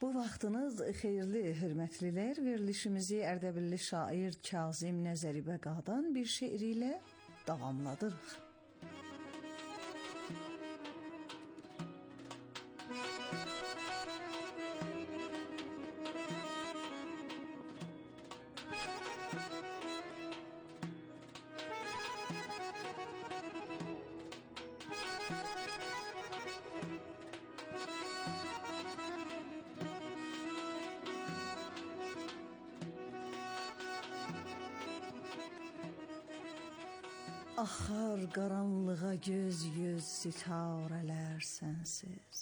Bu vaxtınız xeyirli, hörmətlilər. Verilişimizi Ərdəbilli şair Kazım Nəzəribə Qağdan bir şeir ilə davamladırıq. Axar qaranlığa göz sitarələr sənsiz.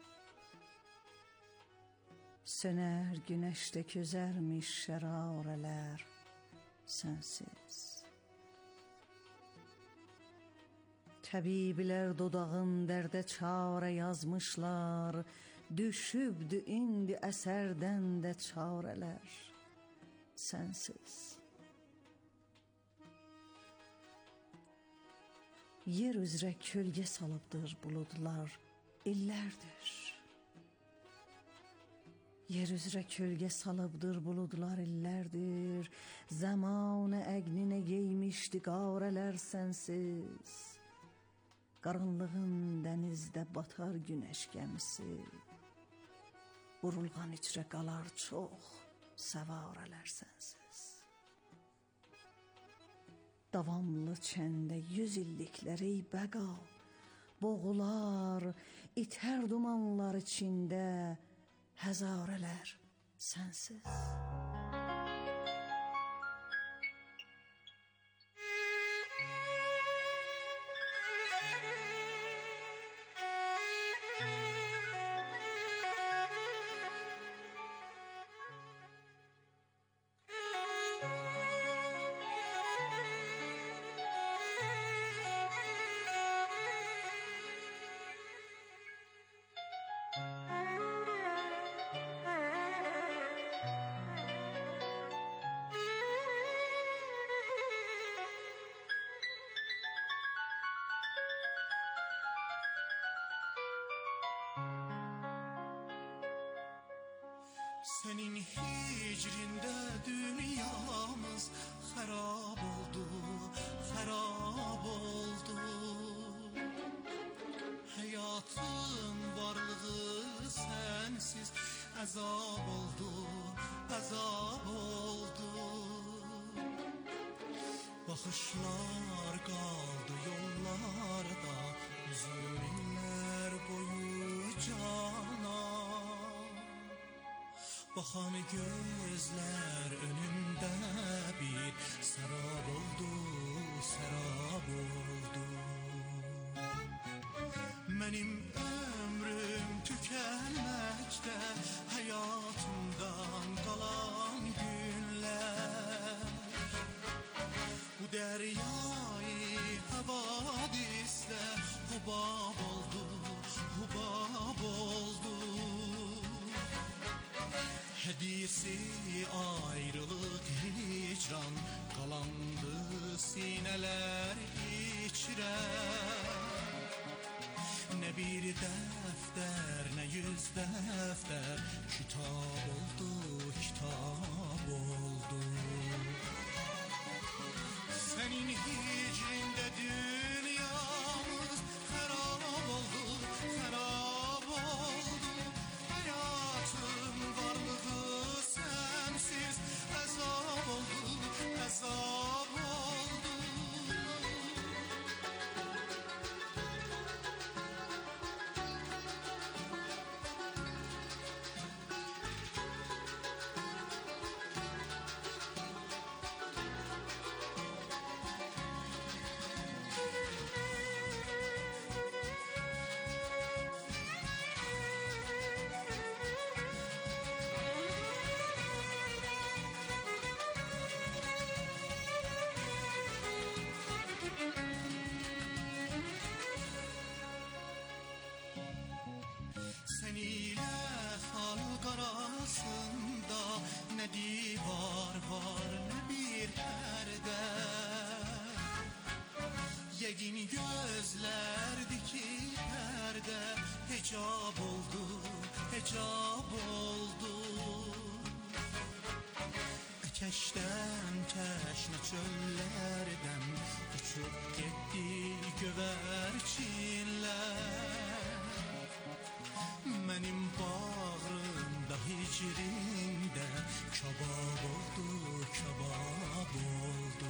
Sönər günəşdə közərmiş şərarələr sənsiz. Təbiblər dodağın dərdə çarə yazmışlar. Düşübdü indi əsərdən də çarələr sənsiz. Yer üzrə kölgə salıbdır buludlar illərdir. Yer üzrə kölgə salıbdır buludlar illərdir. Zamanı əqninə geymişdi qarələr sənsiz. Qaranlığın dənizdə batar günəş gəmisi. Burulğan içrə qalar çox səvarələr sənsiz. Davamlı çəndə 100 illiklər ey bəqa, boğular, itər dumanlar içində həzarələr sənsiz. Senin hicrində dünyamız xarab oldu, xarab oldu. Həyatın varlığı sənsiz əzab oldu, əzab oldu. Baxışlar qaldı yollarda, uzun illər boyu cana. Baxan gözlər önümdə bir sərab oldu, sərab oldu. Mənim ömrüm tükənməkdə, həyatımdan qalan günlər. Bu dəryayı havadisdə hubab oldu, hubab oldu. Hediyesi ayrılık hicran, qalandı sinələr içrə. Nə bir dəftər, nə 100 dəftər, kitab oldu, kitab oldu. Senin hicrində dünyamız xarab oldu, xarab oldu. Hayatın varlığı sensiz əzab oldu, əzab oldu. Sen ile halk arasında ne divar var ne bir perde. Yegin gözlerdi ki perde hicab oldu, icab oldu. Keşten keşne çöllerden uçup gitti göverçinler. Benim bağrımda hicrimde kebab oldu, kebab oldu.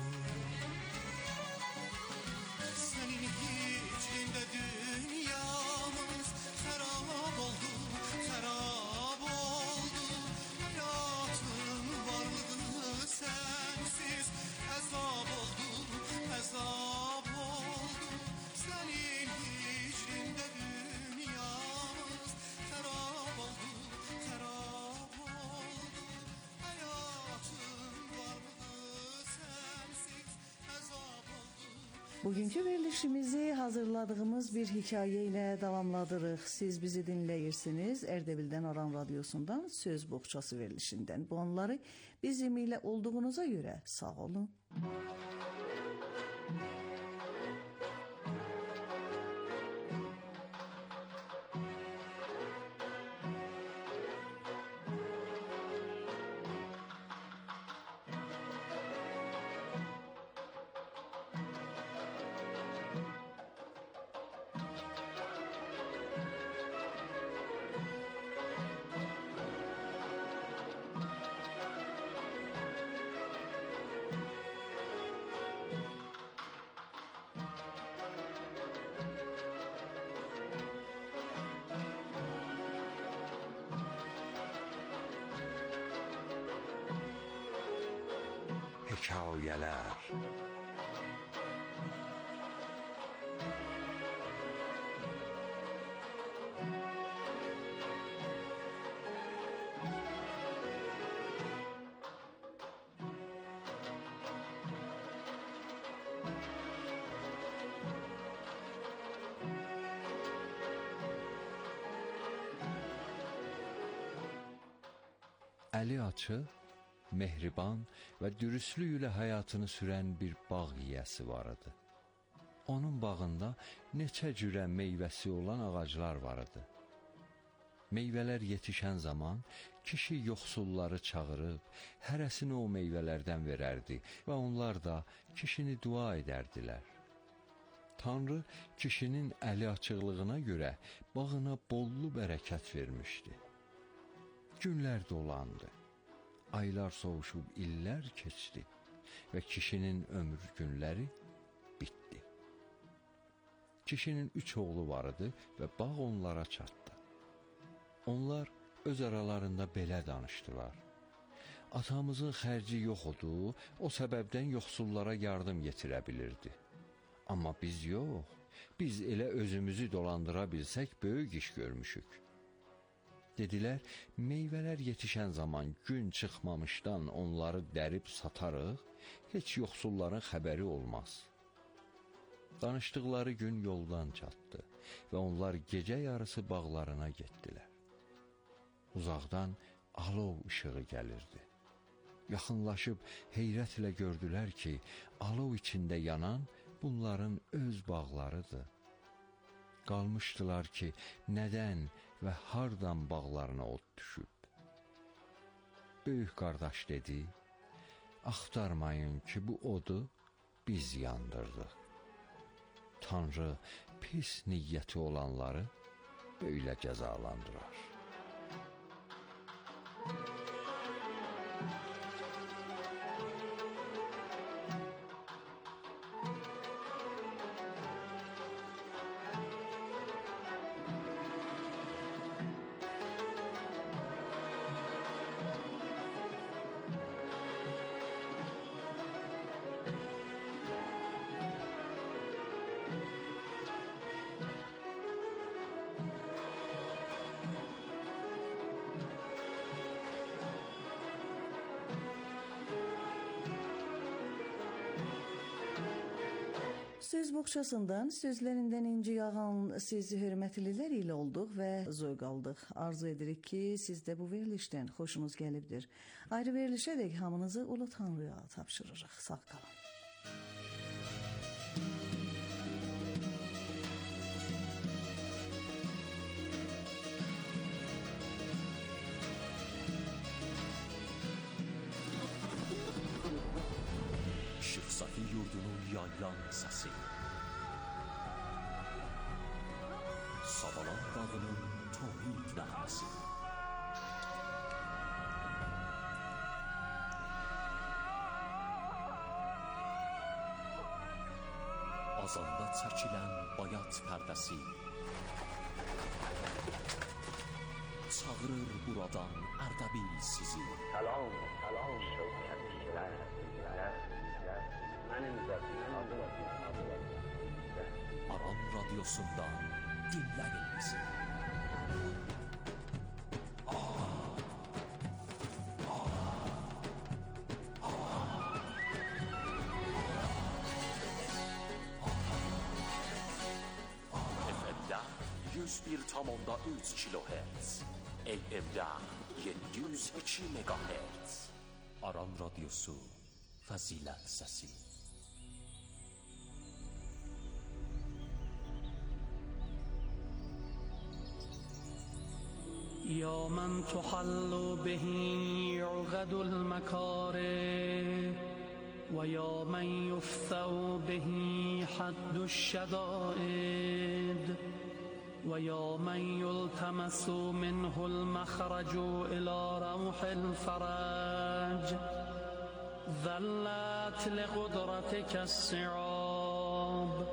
Senin hicrində dünyamız xarab oldu, xarab oldu. Həyatın varlığı sensiz əzab oldu, əzab oldu. Senin hicrində dünyamız xarab oldu, xarab oldu. Həyatın varlığı sensiz əzab oldu. Bugünkü verilişimizi hazırladığımız bir hikaye ile davamladırıq. Siz bizi dinləyirsiniz Erdebil'den Aran Radyosu'ndan Söz Boğçası verilişinden. Bu anları bizimle olduğunuza göre sağ olun. Hekayələr. Əli açıq, mehriban və dürüstlüklə həyatını sürən bir bağ yiyəsi var idi. Onun bağında neçə cürə meyvəsi olan ağaclar var idi. Meyvələr yetişən zaman kişi yoxsulları çağırıb, hərəsini o meyvələrdən verərdi və onlar da kişini dua edərdilər. Tanrı kişinin əli açıqlığına görə bağına bollu bərəkət vermişdi. Günlər dolandı. Aylar soğuşub illər keçdi və kişinin ömür günləri bitdi. Kişinin 3 oğlu var idi və bağ onlara çatdı. Onlar öz aralarında belə danışdılar. Atamızın xərci yox idi, o səbəbdən yoxsullara yardım yetirə bilirdi. Amma biz yox, biz elə özümüzü dolandıra bilsək böyük iş görmüşük. Dedilər, meyvələr yetişən zaman gün çıxmamışdan onları dərib satarıq, heç yoxsulların xəbəri olmaz. Danışdıqları gün yoldan çatdı və onlar gecə yarısı bağlarına getdilər. Uzaqdan alov işığı gəlirdi. Yaxınlaşıb heyrətlə gördülər ki, alov içində yanan bunların öz bağlarıdır. Qalmışdılar ki, nədən və hardan bağlarına od düşüb. Böyük qardaş dedi, axtarmayın ki, bu odu biz yandırdıq. Tanrı pis niyyəti olanları böyle cəzalandırar. Söz boğçasından sözlerinden inci yağan sizi hürmetlilər ilə olduq və zövq aldıq. Arzu edirik ki, siz də bu verilişdən xoşunuz gəlibdir. Ayrı verilişə dək hamınızı Ulu Tanrıya tapşırırıq. Sağ qalın. Işıq Safi yurdunun yayılan səsi, Savalan dağının tohid nəğməsi, azanda çəkilən bayat pərdəsi, çağırır buradan Ərdəbil sizi. Salam, salam şövkətliklər, mənim zəfim adım. Aran radyosundan dinləyin bizi. FM'də 101,3 kHz, AM'də 702 MHz. Aran radyosu, fəzilət səsi. يا من تحل به عقد المكاره ويا من يفتى به حد الشدائد ويا من يلتمس منه المخرج إلى روح الفرج ذلت لقدرتك الصعاب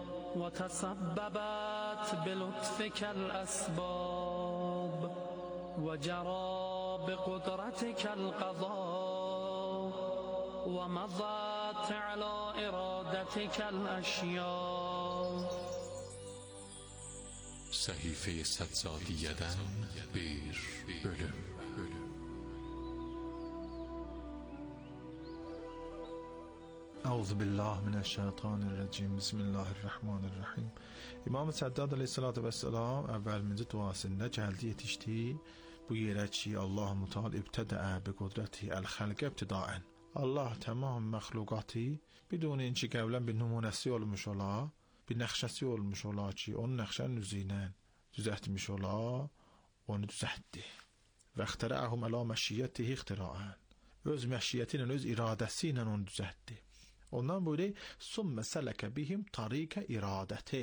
وتسببت بلطفك الأسباب وجرى بقدرتك القضاء ومضت على إرادتك الأشياء. صحیفه صدزادیه‌دن bir bölüm. Euzubillahimineşşeytanirracim. Bismillahirrahmanirrahim. İmam Səddad əleyhissalatu vesselam əvvəlminci duasında gəldi yetişdi bu yerə ki, Allah-u Teala ibtədə bi qudrəti el-xəlqə ibtidaən. Allah tamam məxluqatı bidun inki qəvlən bir nümunəsi olmuş ola, bir nəxşəsi olmuş ola ki, onun nəxşənin üzüylə düzəltmiş ola, onu düzəltdi. Və ixtirəhum əla məşiyyətihi ixtiraən. Öz məşiyyəti ilə, öz iradəsi ilə onu düzəltdi. Ondan buyuruyor, sümme seleke bihim tarike iradeti.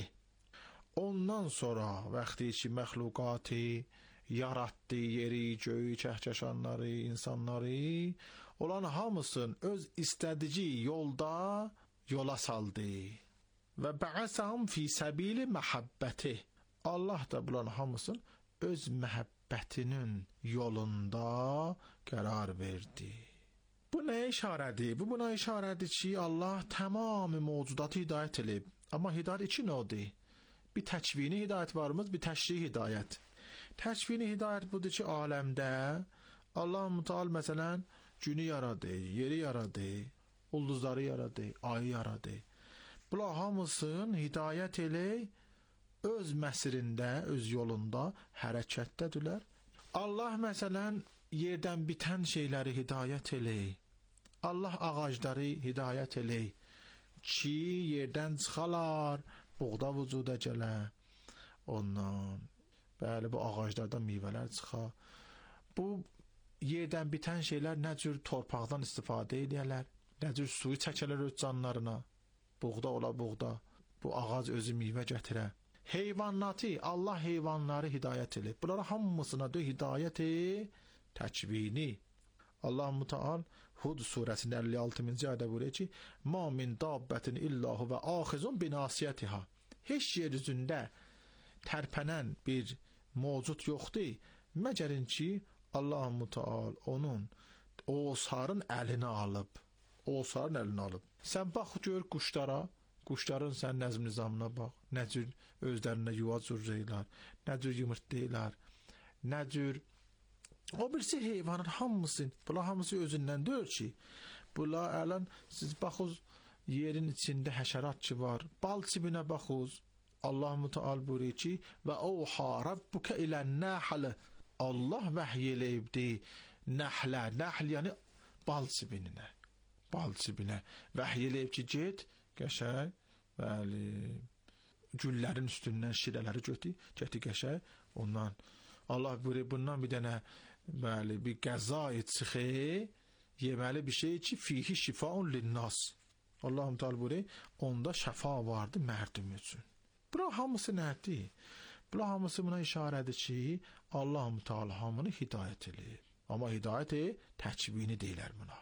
Ondan sonra vaxtı ki məxluqatı yarattı, yeri, göyü, kəhkəşanları, insanları, olan hamısın öz istədici yolda yola saldı. Və bə'asəhum fi səbili məhəbbəti. Allah da bulan hamısın öz məhəbbətinin yolunda qərar verdi. Bu nəyə işarədir? Bu buna işarədir ki, Allah tamamı mövcudatı hidayət edib. Amma hidayət iki növdür. Bir təkvini hidayət varımız, bir təşrih hidayət. Təkvini hidayət budur ki, aləmdə Allah-u Teala məsələn günü yaradı, yeri yaradı, ulduzları yaradı, ayı yaradı. Bunlar hamısını hidayət elə öz məsirində, öz yolunda hərəkətdədirlər. Allah məsələn yerdən bitən şeyləri hidayət elə. Allah ağacları hidayət elə ki, yerdən çıxalar, buğda vücuda gələ. Ondan, bəli, bu ağaclardan meyvələr çıxa. Bu yerdən bitən şeylər nə cür torpaqdan istifadə edərlər, nə cür suyu çəkələr öz canlarına. Buğda ola buğda, bu ağac özü meyvə gətirə. Heyvanatı, Allah heyvanları hidayət elə. Bunlara hamısına da hidayəti təkvini. Allah-u Teala Hud surəsində 56-cı ayədə buyurur ki, "Ma min dabbətin illahu və axizun binasiyatiha." Heç yer üzündə tərpənən bir mövcud yoxdur, məgərin ki, Allah-u Teala onun osarın əlini alıb. Osarın əlini alıb. Sən bax gör quşlara, quşların sən nəzm nizamına bax, nə cür özlərində yuva cürrəyirlər, nə cür yumurtlayırlar, nə cür o birisi heyvanın hamısı, bunlar hamısı özündən deyil ki, bunlar ələn siz baxız yerin içində həşərat ki var, bal çibinə baxız, Allah-u Teala buyuruyor ki, və oha rabbuka ilən-nahl. Allah vəhy eləyibdi nəhlə, nəhl yəni bal çibinə. Bal çibinə vəhy eləyib ki, get, qəşəng, bəli, güllərin üstündən şirələri götür, gətir qəşəng, ondan Allah buyuruyor, bundan bir dənə bəli, bir qəza çıxı, yeməli bir şey ki, fihi şifaun linnas. Allah Teala buyuruyor, onda şəfa vardı mərdum üçün. Bura hamısı nədir? Bura hamısı buna işarədir ki, Allah Teala hamını hidayət eləyir. Amma hidayət təkvini deyilər buna.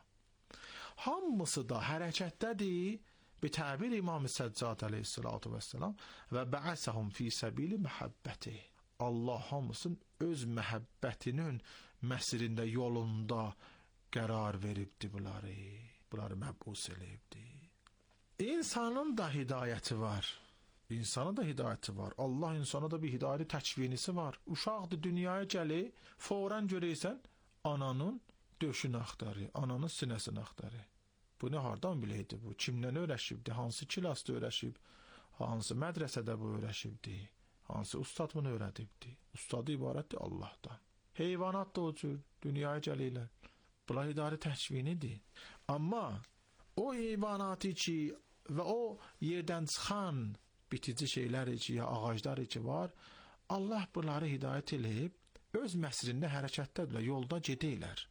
Hamısı da hərəkətdədir. Bitəbir İmam Səccad əleyhissalatu vesselam və bə'asəhum fi səbili məhəbbəti. Allah hamısın öz məhəbbətinin məsirində, yolunda qərar veribdi bunları. Bunları məbus eləyibdi. İnsanın da hidayəti var. İnsana da hidayəti var. Allah insana da bir hidayəti təkvinisi var. Uşaqdır, dünyaya gəlir, fौरən görəysən, ananın döşünü axtarır, ananın sinəsini axtarır. Bu nə hardan biləydi bu? Kimdən öyrəşibdi? Hansı kilasda öyrəşib? Hansı mədrəsədə bu öyrəşibdi? Hansı ustad bunu öyrədibdi? Ustadı ibarətdir Allahdan. Heyvanat da o cür dünyaya gəlirlər. Bunlar hidayət təkvinidir. Amma o heyvanatı ki və o yerdən çıxan bitici şeylər ki, ya ağaclar ki var, Allah bunları hidayət eləyib, öz məsrində hərəkətdədirlər, yolda gedirlər.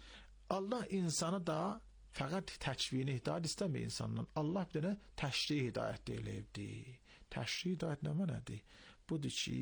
Allah insanı da fəqət təkvini hidayət istəmir insandan. Allah bir dənə təşri hidayət eləyibdir. Təşri hidayət nə mənədir? Budur ki,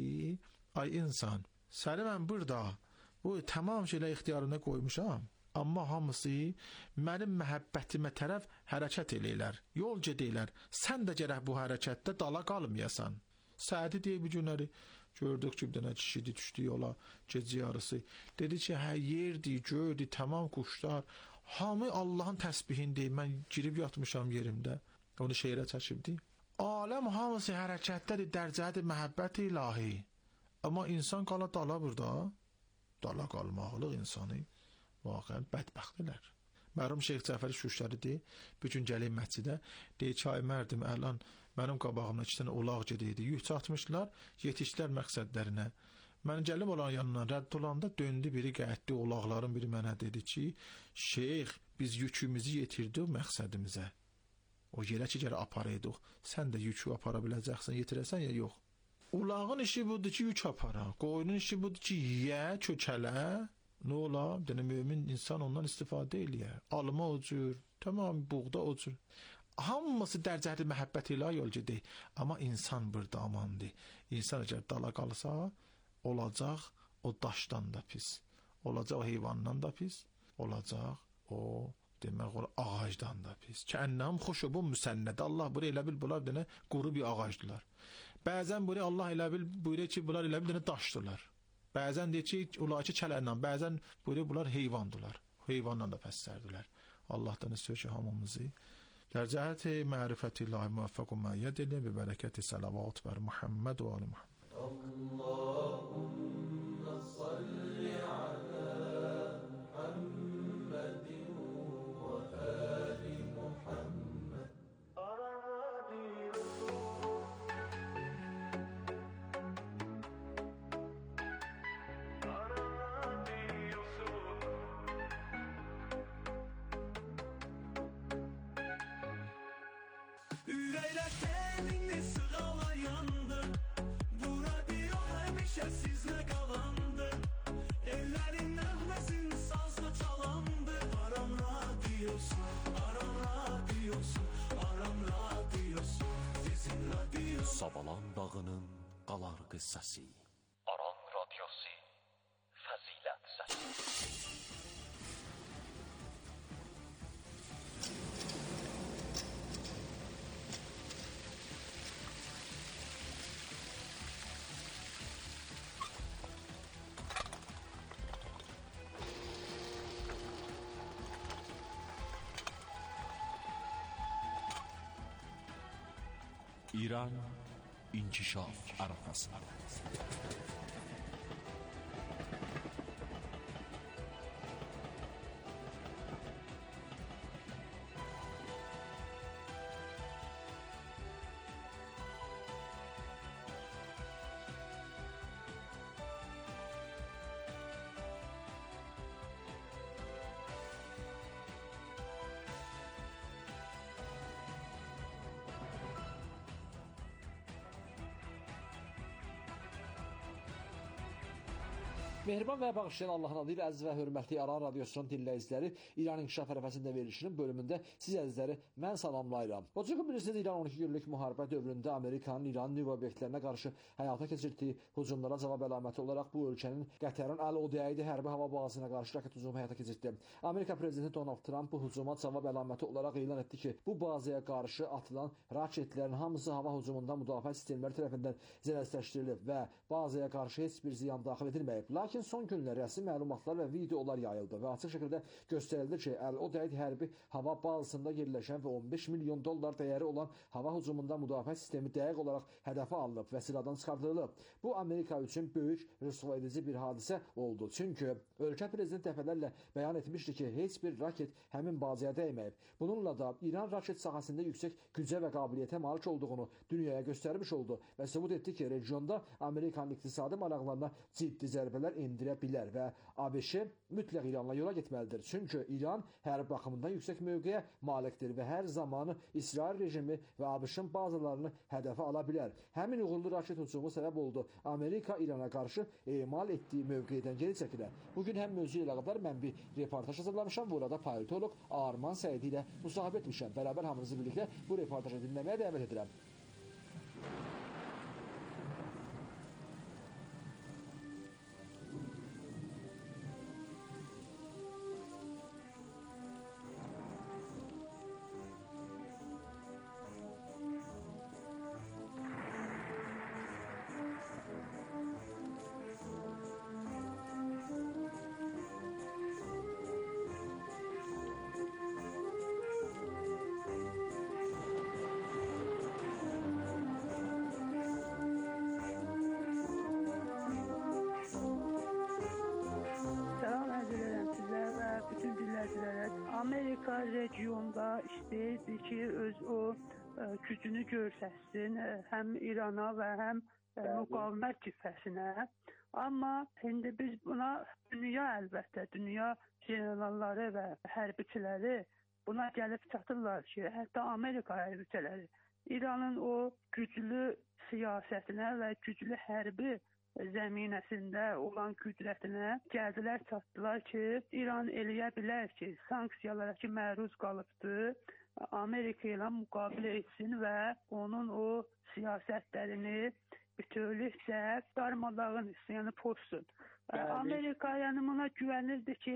ay insan, səni mən burada bu tamam şeylə ixtiyarına qoymuşam, amma hamısı mənim məhəbbətimə tərəf hərəkət eləyirlər, yol gedirlər. Sən də gərək bu hərəkətdə dala qalmayasan. Sədi deyə bir günləri gördük ki, bir dənə kişidir, düşdü yola, gecə yarısı. Dedi ki, hə, yerdir, gördür, tamam quşlar, hamı Allahın təsbihində, mən girib yatmışam yerimdə. Onu şeirə çəkibdi. Aləm hamısı hərəkətdədir, dərcədir məhəbbət ilahi. Amma insan qala dala burada. Dala qalmaqlıq insanı vaqəən bədbəxtdirlər. Mərhum Şeyx Cəfəri Şuşları deyir, bir gün gəlib məscidə, deyir ki, ay mərdim, əlan mənim qabağımda 2 dənə ulaq gediydi. Yük çatmışlar, yetişdilər məqsədlərinə. Mən gəlib olan yanından rədd olanda döndü biri qətdi, ulaqların biri mənə dedi ki, Şeyx, biz yükümüzü yetirdik məqsədimizə. O yerə ki, gələ aparaydıq. Sən də yükü apara biləcəksən, yetirəsən ya yox. Ulağın işi budur ki, yük apara. Qoyunun işi budur ki, yiyə, kökələ. Nə ola? Yəni, mümin insan ondan istifadə eləyər. Alma o cür, tamam, buğda o cür. Hamısı dərcəli məhəbbət ilə yol gedir. Amma insan burada amandır. İnsan əgər dala qalsa, olacaq o daşdan da pis. Olacaq o heyvandan da pis. Olacaq o, demək olar, ağacdan da pis. Kənnəm xoşubun müsənnəd. Allah buraya elə bil, bunlar dənə quru bir ağacdılar. Bəzən buraya Allah elə bil, buyuruyor ki, bunlar elə bil dənə daşdılar. Bəzən deyir ki, olar ki, kələnlə, bəzən buyuruyor, bunlar heyvandılar. Heyvanla da pəssərdilər. Allahdan istiyor ki, hamımızı dərcəhəti mərifəti ilahi müvəffəq və müəyyəd elə və bərəkəti salavat bər Muhammed və Ali Muhammed. Allahümme salli alə Muhammedin və Ali Muhammed. Ürəklər səninlə sığalayandı. Bu radio həmişə sizlə qalandı. Ellərin nəğməsin sazla çalandı. Aram radiosu, Aram radiosu, Aram radiosu, sizin radiosu. Savalan dağının qalar qıssası. Aran radiosu, fəzilət səsi. İran inkişaf arafasında. Mehriban və bağışlayan Allahın adı ilə əziz və hörmətli Aran Radiosunun dinləyiciləri, İran İnkişaf Ərəfəsində verilişinin bölümündə siz əzizləri mən salamlayıram. O çünki bilirsiniz, İran 12 günlük müharibə dövründə Amerikanın İranın nüvə obyektlərinə qarşı həyata keçirdiyi hücumlara cavab əlaməti olaraq bu ölkənin Qətərin Əl-Udeydi hərbi hava bazasına qarşı raket hücumu həyata keçirdi. Amerika prezidenti Donald Trump bu hücuma cavab əlaməti olaraq elan etdi ki, bu bazaya qarşı atılan raketlərin hamısı hava hücumundan müdafiə sistemləri tərəfindən zərərsizləşdirilib və bazaya qarşı heç bir ziyan daxil edilməyib. Lakin son günlər rəsmi məlumatlar və videolar yayıldı və açıq şəkildə göstərildi ki, Əl-Udeydi hərbi hava bazasında yerləşən və 15 milyon dollar dəyəri olan hava hücumundan müdafiə sistemi dəqiq olaraq hədəfə alınıb və sıradan çıxardılıb. Bu Amerika üçün böyük rüsva edici bir hadisə oldu. Çünki ölkə prezidenti dəfələrlə bəyan etmişdi ki, heç bir raket həmin bazaya dəyməyib. Bununla da İran raket sahəsində yüksək gücə və qabiliyyətə malik olduğunu dünyaya göstərmiş oldu və sübut etdi ki, regionda Amerikanın iqtisadi maraqlarına ciddi zərbələr endirə bilər və ABŞ mütləq İranla yola getməlidir. Çünki İran hərbi baxımından yüksək mövqeyə malikdir və hər zamanı İsrail rejimi və ABŞ-ın bazalarını hədəfə ala bilər. Həmin uğurlu raket hücumu səbəb oldu Amerika İrana qarşı emal etdiyi mövqedən geri çəkilə. Bugün həm mövzu ilə qədər mən bir reportaj hazırlamışam. Burada politoloq Arman Səidi ilə müsahibə etmişəm. Bərabər hamınızı birlikdə bu reportajı dinləməyə dəvət edirəm. Amerika regionda istəyirdi ki, öz o gücünü göstərsin, həm İrana və həm müqavimət cibhəsinə. Amma indi biz buna dünya əlbəttə, dünya generalları və hərbiçiləri buna gəlib çatırlar ki, hətta Amerika hərbiçiləri İranın o güclü siyasətinə və güclü hərbi zəminəsində olan qüdrətinə gəldilər, çatdılar ki, İran eləyə bilər ki, sanksiyalara ki, məruz qalıbdır, Amerika ilə müqabilə etsin və onun o siyasətlərini bütövlükdə darmadağın etsin, yəni pozsun. Amerika yəni buna güvənirdi ki,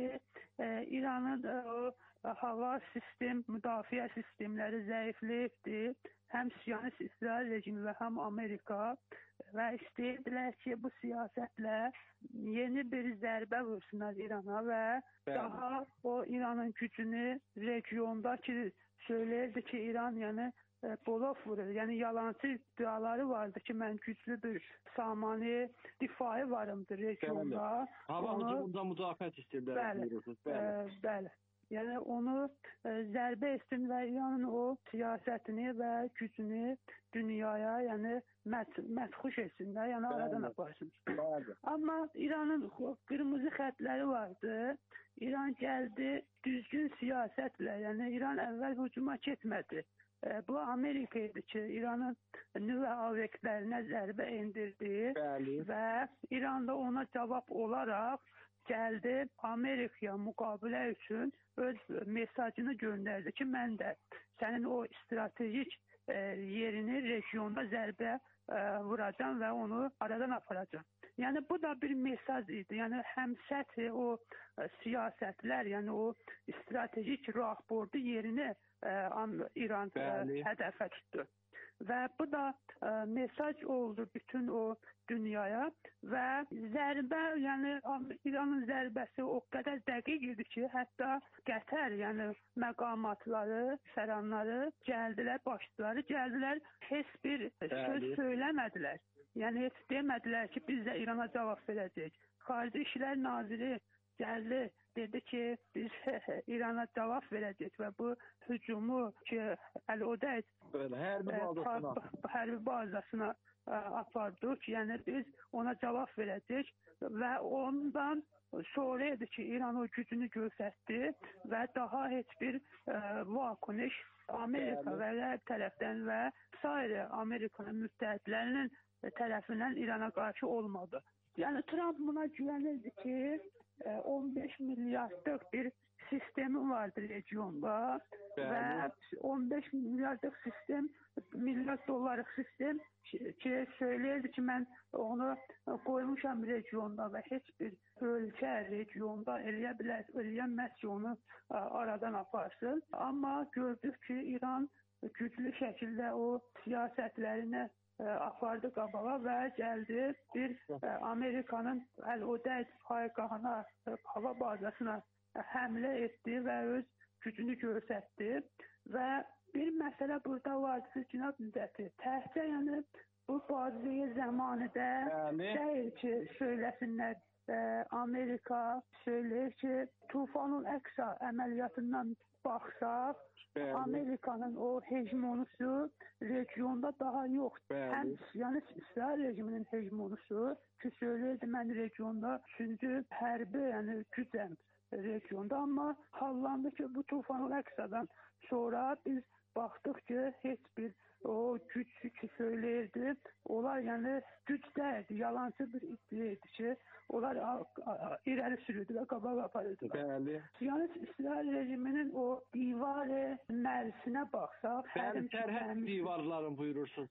İranın o hava sistem, müdafiə sistemləri zəifləyibdir. Həm Siyonist İsrail rejimi və həm Amerika və istəyirdilər ki, bu siyasətlə yeni bir zərbə vursunlar İrana və daha o İranın gücünü regionda ki, söyləyirdi ki, İran yəni bolov vurur. Yəni yalançı iddiaları vardı ki, mən güclü bir samani difai varımdır regionda. Hava hücumundan müdafiə sistemləri vurursunuz. Bəli. Yəni onu zərbə etsin və İranın o siyasətini və gücünü dünyaya yəni mətxuş etsin də, yəni aradan aparsın. Amma İranın qırmızı xətləri vardı. İran gəldi düzgün siyasətlə, yəni İran əvvəl hücuma getmədi. Bu Amerika idi ki, İranın nüvə obyektlərinə zərbə endirdi və İran da ona cavab olaraq gəldi Amerikaya müqabilə üçün öz mesajını göndərdi ki, mən də sənin o stratejik yerini regionda zərbə vuracam və onu aradan aparacam. Yəni bu da bir mesaj idi. Yəni həm səthi o siyasətlər, yəni o stratejik rahbordu yerini İran hədəfə tutdu. Və bu da mesaj oldu bütün o dünyaya və zərbə, yəni İranın zərbəsi o qədər dəqiq idi ki, hətta Qətər, yəni məqamatları, fəranları gəldilər, başçıları gəldilər, heç bir söz söyləmədilər. Yəni heç demədilər ki, biz də İrana cavab verəcəyik. Xarici İşlər Naziri gəldi, dedi ki, biz İrana cavab verəcəyik və bu hücumu ki, Əl-Udeydi hərbi bazasına apardıq, yəni biz ona cavab verəcəyik və ondan sonra idi ki, İran o gücünü göstərdi və daha heç bir vakuniş Amerika və Qərb tərəfdən və sairə Amerikanın müttəhidlərinin tərəfindən İrana qarşı olmadı. Yəni Trump buna güvənirdi ki, 15 milyardlıq bir sistemi vardır regionda və 15 milyardlıq sistem, milyard dollarlıq sistem ki, söyləyirdi ki, mən onu qoymuşam regionda və heç bir ölkə regionda eləyənməz ki, onu aradan aparsın. Amma gördük ki, İran güclü şəkildə o siyasətlərini apardı qabağa və gəldi bir Amerikanın Əl-Udeyd paygahına, hava bazasına həmlə etdi və öz gücünü göstərdi və bir məsələ burada vardı ki, cənab Müddəti, təhcə yəni bu bazıya zamanıda deyil ki, söyləsinlər, Amerika söyləyir ki, Tufanul Əqsa əməliyyatından baxsaq, Amerikanın o hegemonusu regionda daha yoxdur. Həm yəni İsrail rejiminin hegemonusu ki, söyləyirdi, mən regionda 3-cü hərbi, yəni gücəm regionda, amma hallandı ki, bu Tufanul Əqsa'dan sonra biz baxdıq ki, heç bir o güc ki söyləyirdi, onlar yəni güc deyildi, yalancı bir iddiaydı ki, onlar irəli sürürdü və qabağa aparırdılar. Yəni İsrail rejiminin o divarı mərsinə baxsaq, sərhəd divarların buyurursunuz,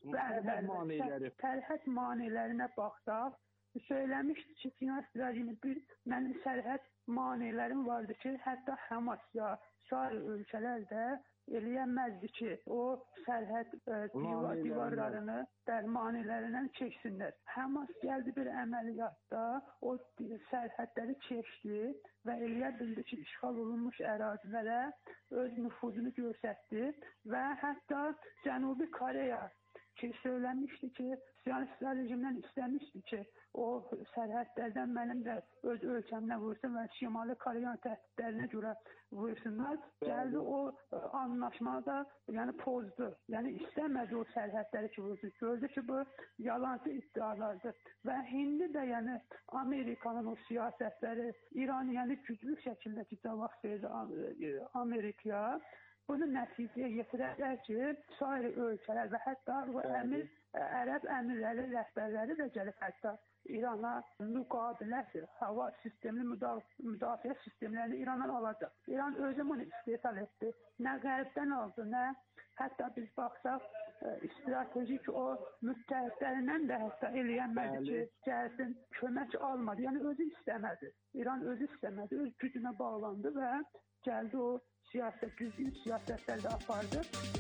sərhəd manələrinə baxsaq, söyləmişdi ki, İsrail rejimi mənim sərhəd manələrim vardı ki, hətta Hamas ya sair ölkələr də eləyənməzdi ki, o sərhəd divarlarını manələrindən keçsinlər. Hamas gəldi bir əməliyyatda, o sərhədləri keçdi və eləyə bildi ki, işğal olunmuş ərazilərə öz nüfuzunu göstərdi və hətta Cənubi Koreya ki, söyləmişdi ki, İsrail rejimindən istəmişdi ki, o sərhədlərdən mənim də öz ölkəmlə vursun və Şimali Koreyanın təhdidlərinə görə vursunlar. Gəldi o anlaşmada yəni pozdu. Yəni istəmədi o sərhədləri ki, vursun. Gördü ki, bu yalancı iddialardır. Və indi də yəni Amerikanın o siyasətləri, İran yəni güclü şəkildə ki, cavab verdi Amerikaya. Bunu nəticəyə yetirərlər ki, sair ölkələr və hətta Ərəb əmirləri rəhbərləri də gəlib hətta İrana müqabilə hava sistemli müdafiə sistemlərini İrandan alacaq. İran özü bunu istehsal etdi. Nə qərbdən aldı, nə hətta biz baxsaq stratejik o müttəhidlərindən də hətta eləyənmədi ki, gəlsin, kömək almadı. Yəni özü istəmədi. İran özü istəmədi, öz gücünə bağlandı və gəldi o siyasət, düzgün siyasətlər də apardı.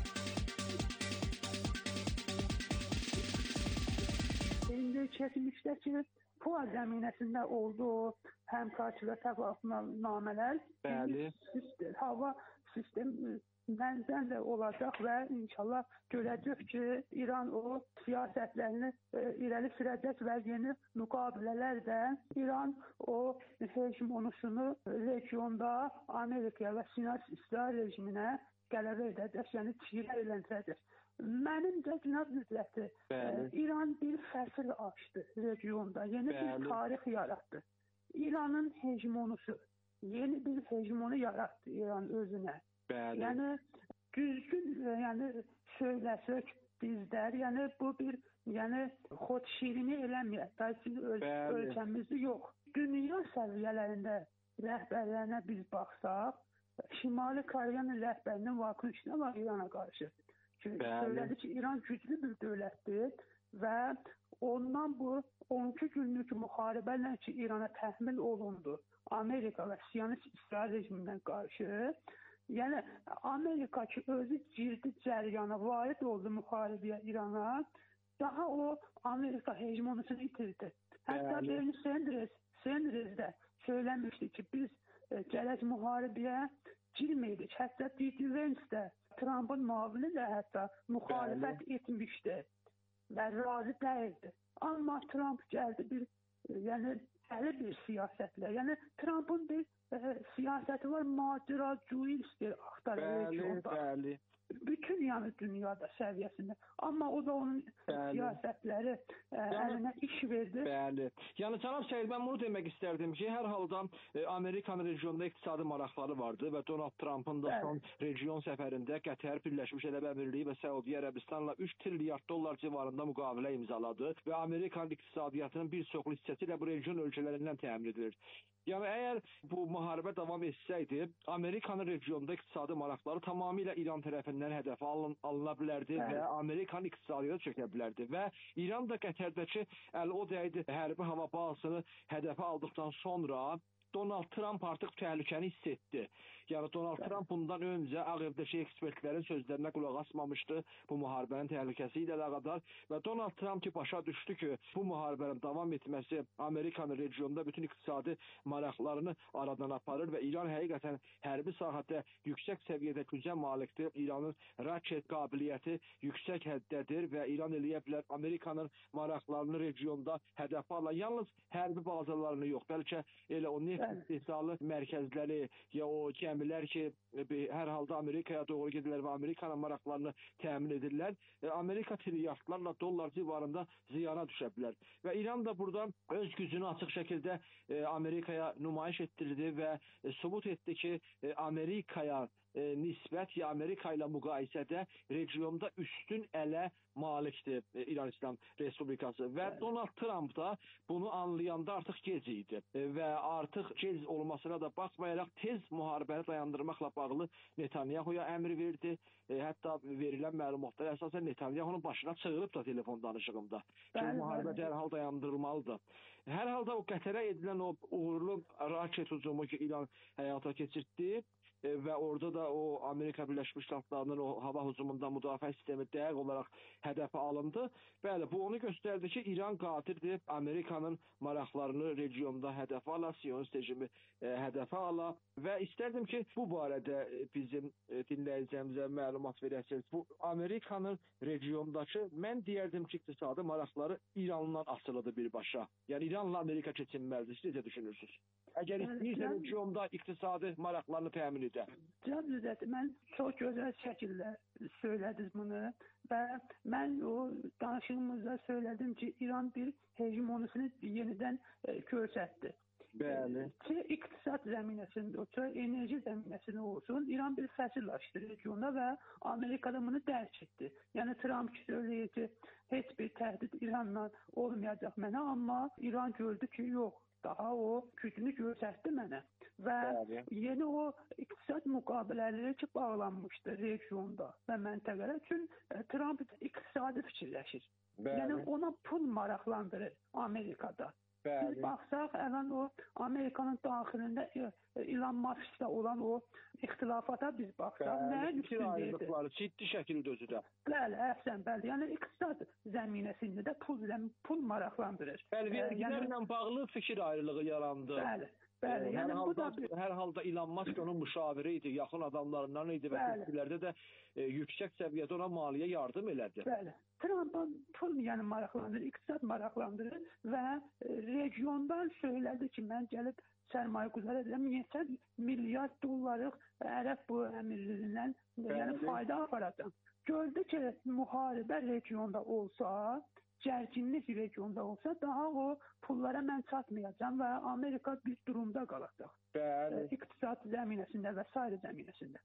İndi keçmişdəki PUA zəminəsində oldu o həmkarçı və təvafnamələr. Hava sistemindən də olacaq və inşallah görəcək ki, İran o siyasətlərini irəli sürəcək və yeni müqabilələrdə İran o hegemonusunu regionda Amerikaya və İsrail rejiminə qələbə edəcək, yəni çiğlə eləndirəcək. Mənimcə, cənab Müddəti, İran bir fəsil açdı regionda, yeni bir tarix yarattı. İranın hegemonusu, yeni bir hegemonu yarattı İran özünə. Yəni, düzgün söyləsək bizlər, yəni bu bir xodşirini eləməyək, bəlkə ölkəmizdə yox. Dünya səviyyələrində rəhbərlərinə biz baxsaq, Şimali Koreyanın rəhbərinin vakunişinə var İrana qarşı. Söylədi ki, İran güclü bir dövlətdir və ondan bu 12 günlük müharibələ ki, İrana təhmil olundu Amerika və Siyonist İsrail rejimindən qarşı. Yəni, Amerika ki, özü girdi cəryanə, varid oldu müharibəyə İrana, daha o Amerika hegemonusunu itirdi. Hətta Bernie Sanders də söyləmişdi ki, biz gələk müharibəyə girməydik. Hətta D.D. Vance də Trump'ın müavini də hətta müxalifət etmişdi və razı deyildi. Amma Trump gəldi bir, yəni həli bir siyasətlə, yəni Trump'ın bir siyasəti var, maceraçı axtarır regionda. Bəli. Bütün yani dünyada səviyyəsində. Amma o da onun siyasətləri əlinə iş verdi. Bəli. Yəni cənab Səyid, mən bunu demək istərdim ki, hər halda Amerikanın regionda iqtisadi maraqları vardı və Donald Trump'ın da son region səfərində Qətər, Birləşmiş Ərəb Əmirliyi və Səudiyyə Ərəbistanla 3 trilyard dollar civarında müqavilə imzaladı və Amerikanın iqtisadiyyatının bir çoxlu hissəsi ilə bu region ölkələrindən təmin edilir. Yəni əgər bu müharibə davam etsəydi, Amerikanın regionda iqtisadi maraqları tamamilə İran tərəfindən hədəfə alına bilərdi və Amerikanın iqtisadiyyatı çökə bilərdi və İran da Qətərdəki Əl-Udəyd hərbi hava bazasını hədəfə aldıqdan sonra Donald Trump artıq təhlükəni hiss etdi. Yəni Donald Trump bundan öncə Ağ Evdəki ekspertlərin sözlərinə qulaq asmamışdı bu müharibənin təhlükəsi ilə əlaqədar və Donald Trump ki başa düşdü ki, bu müharibənin davam etməsi Amerikanın regionda bütün iqtisadi maraqlarını aradan aparır və İran həqiqətən hərbi sahədə yüksək səviyyədə gücə malikdir. İranın raket qabiliyyəti yüksək həddədir və İran eləyə bilər Amerikanın maraqlarını regionda hədəfə alan yalnız hərbi bazalarını yox, bəlkə elə o neft istehsalı mərkəzləri ya o gəmilər ki hər halda Amerikaya doğru gedirlər və Amerikanın maraqlarını təmin edirlər. Amerika trilyardlarla dollar civarında ziyana düşə bilər. Və İran da burada öz gücünü açıq şəkildə Amerikaya nümayiş etdirdi və sübut etdi ki, Amerikaya nisbət ya Amerika ilə müqayisədə regionda üstün ələ malikdir İran İslam Respublikası və Donald Trump da bunu anlayanda artıq gec idi və artıq gec olmasına da baxmayaraq tez müharibəni dayandırmaqla bağlı Netanyahuya əmr verdi. Hətta verilən məlumatlara əsasən Netanyahunun başına çığırıb da telefon danışığında ki, müharibə dərhal dayandırılmalıdır. Hər halda o Qətərə edilən o uğurlu raket hücumu ki, İran həyata keçirtdi və orada da o Amerika Birləşmiş Ştatlarının o hava hücumundan müdafiə sistemi dəqiq olaraq hədəfə alındı. Bəli, bu onu göstərdi ki, İran qadirdir Amerikanın maraqlarını regionda hədəfə ala, Siyonist rejimi hədəfə ala və istərdim ki, bu barədə bizim dinləyicimizə məlumat verəsiniz. Bu Amerikanın regiondakı, mən deyərdim ki, iqtisadi maraqları İrandan asılıdır birbaşa. Yəni İranla Amerika keçinməlidir. Siz necə düşünürsünüz? Əgər istəyirsə regionda iqtisadi maraqlarını təmin edə. Cənab Zət, mən çox gözəl şəkildə söylədiniz bunu və mən o danışığımızda söylədim ki, İran bir hegemonisini yenidən göstərdi. Bəli. İqtisad zəminəsində olsun, enerji zəminəsində olsun, İran bir fəsillaşdı regionda və Amerikada bunu dərk etdi. Yəni Trump söyləyir ki, heç bir təhdid İranla olmayacaq mənə, amma İran gördü ki, yox. Daha o gücünü göstərdi mənə və yeni o iqtisad müqavilələri ki bağlanmışdı regionda və məntəqələr üçün Trump iqtisadi fikirləşir. Yəni ona pul maraqlandırır Amerikada. Biz baxsaq, əvvəl o Amerikanın daxilində Elon Musk'da olan o ixtilafata biz baxsaq, nəyin üstündəydi? Ciddi şəkildə özü də. Bəli, əhsən, bəli. Yəni iqtisad zəminəsində də pul maraqlandırır. Bəli, vergilərlə bağlı fikir ayrılığı yarandı. Bəli. Bəli, yəni hər halda Elon Musk onun müşaviri idi, yaxın adamlarından idi və seçkilərdə də yüksək səviyyədə ona maliyyə yardım elədi. Bəli. Trump'a pul yəni maraqlandırır, iqtisad maraqlandırır və regiondan söylədi ki, mən gəlib sərmayə quzar edirəm, 7 milyard dollarlıq Ərəb bu əmirliyindən yəni fayda aparacam. Gördü ki, müharibə regionda olsa, gərginlik regionda olsa, daha o pullara mən çatmayacam və Amerika bir durumda qalacaq. İqtisad zəminəsində və sairə zəminəsində.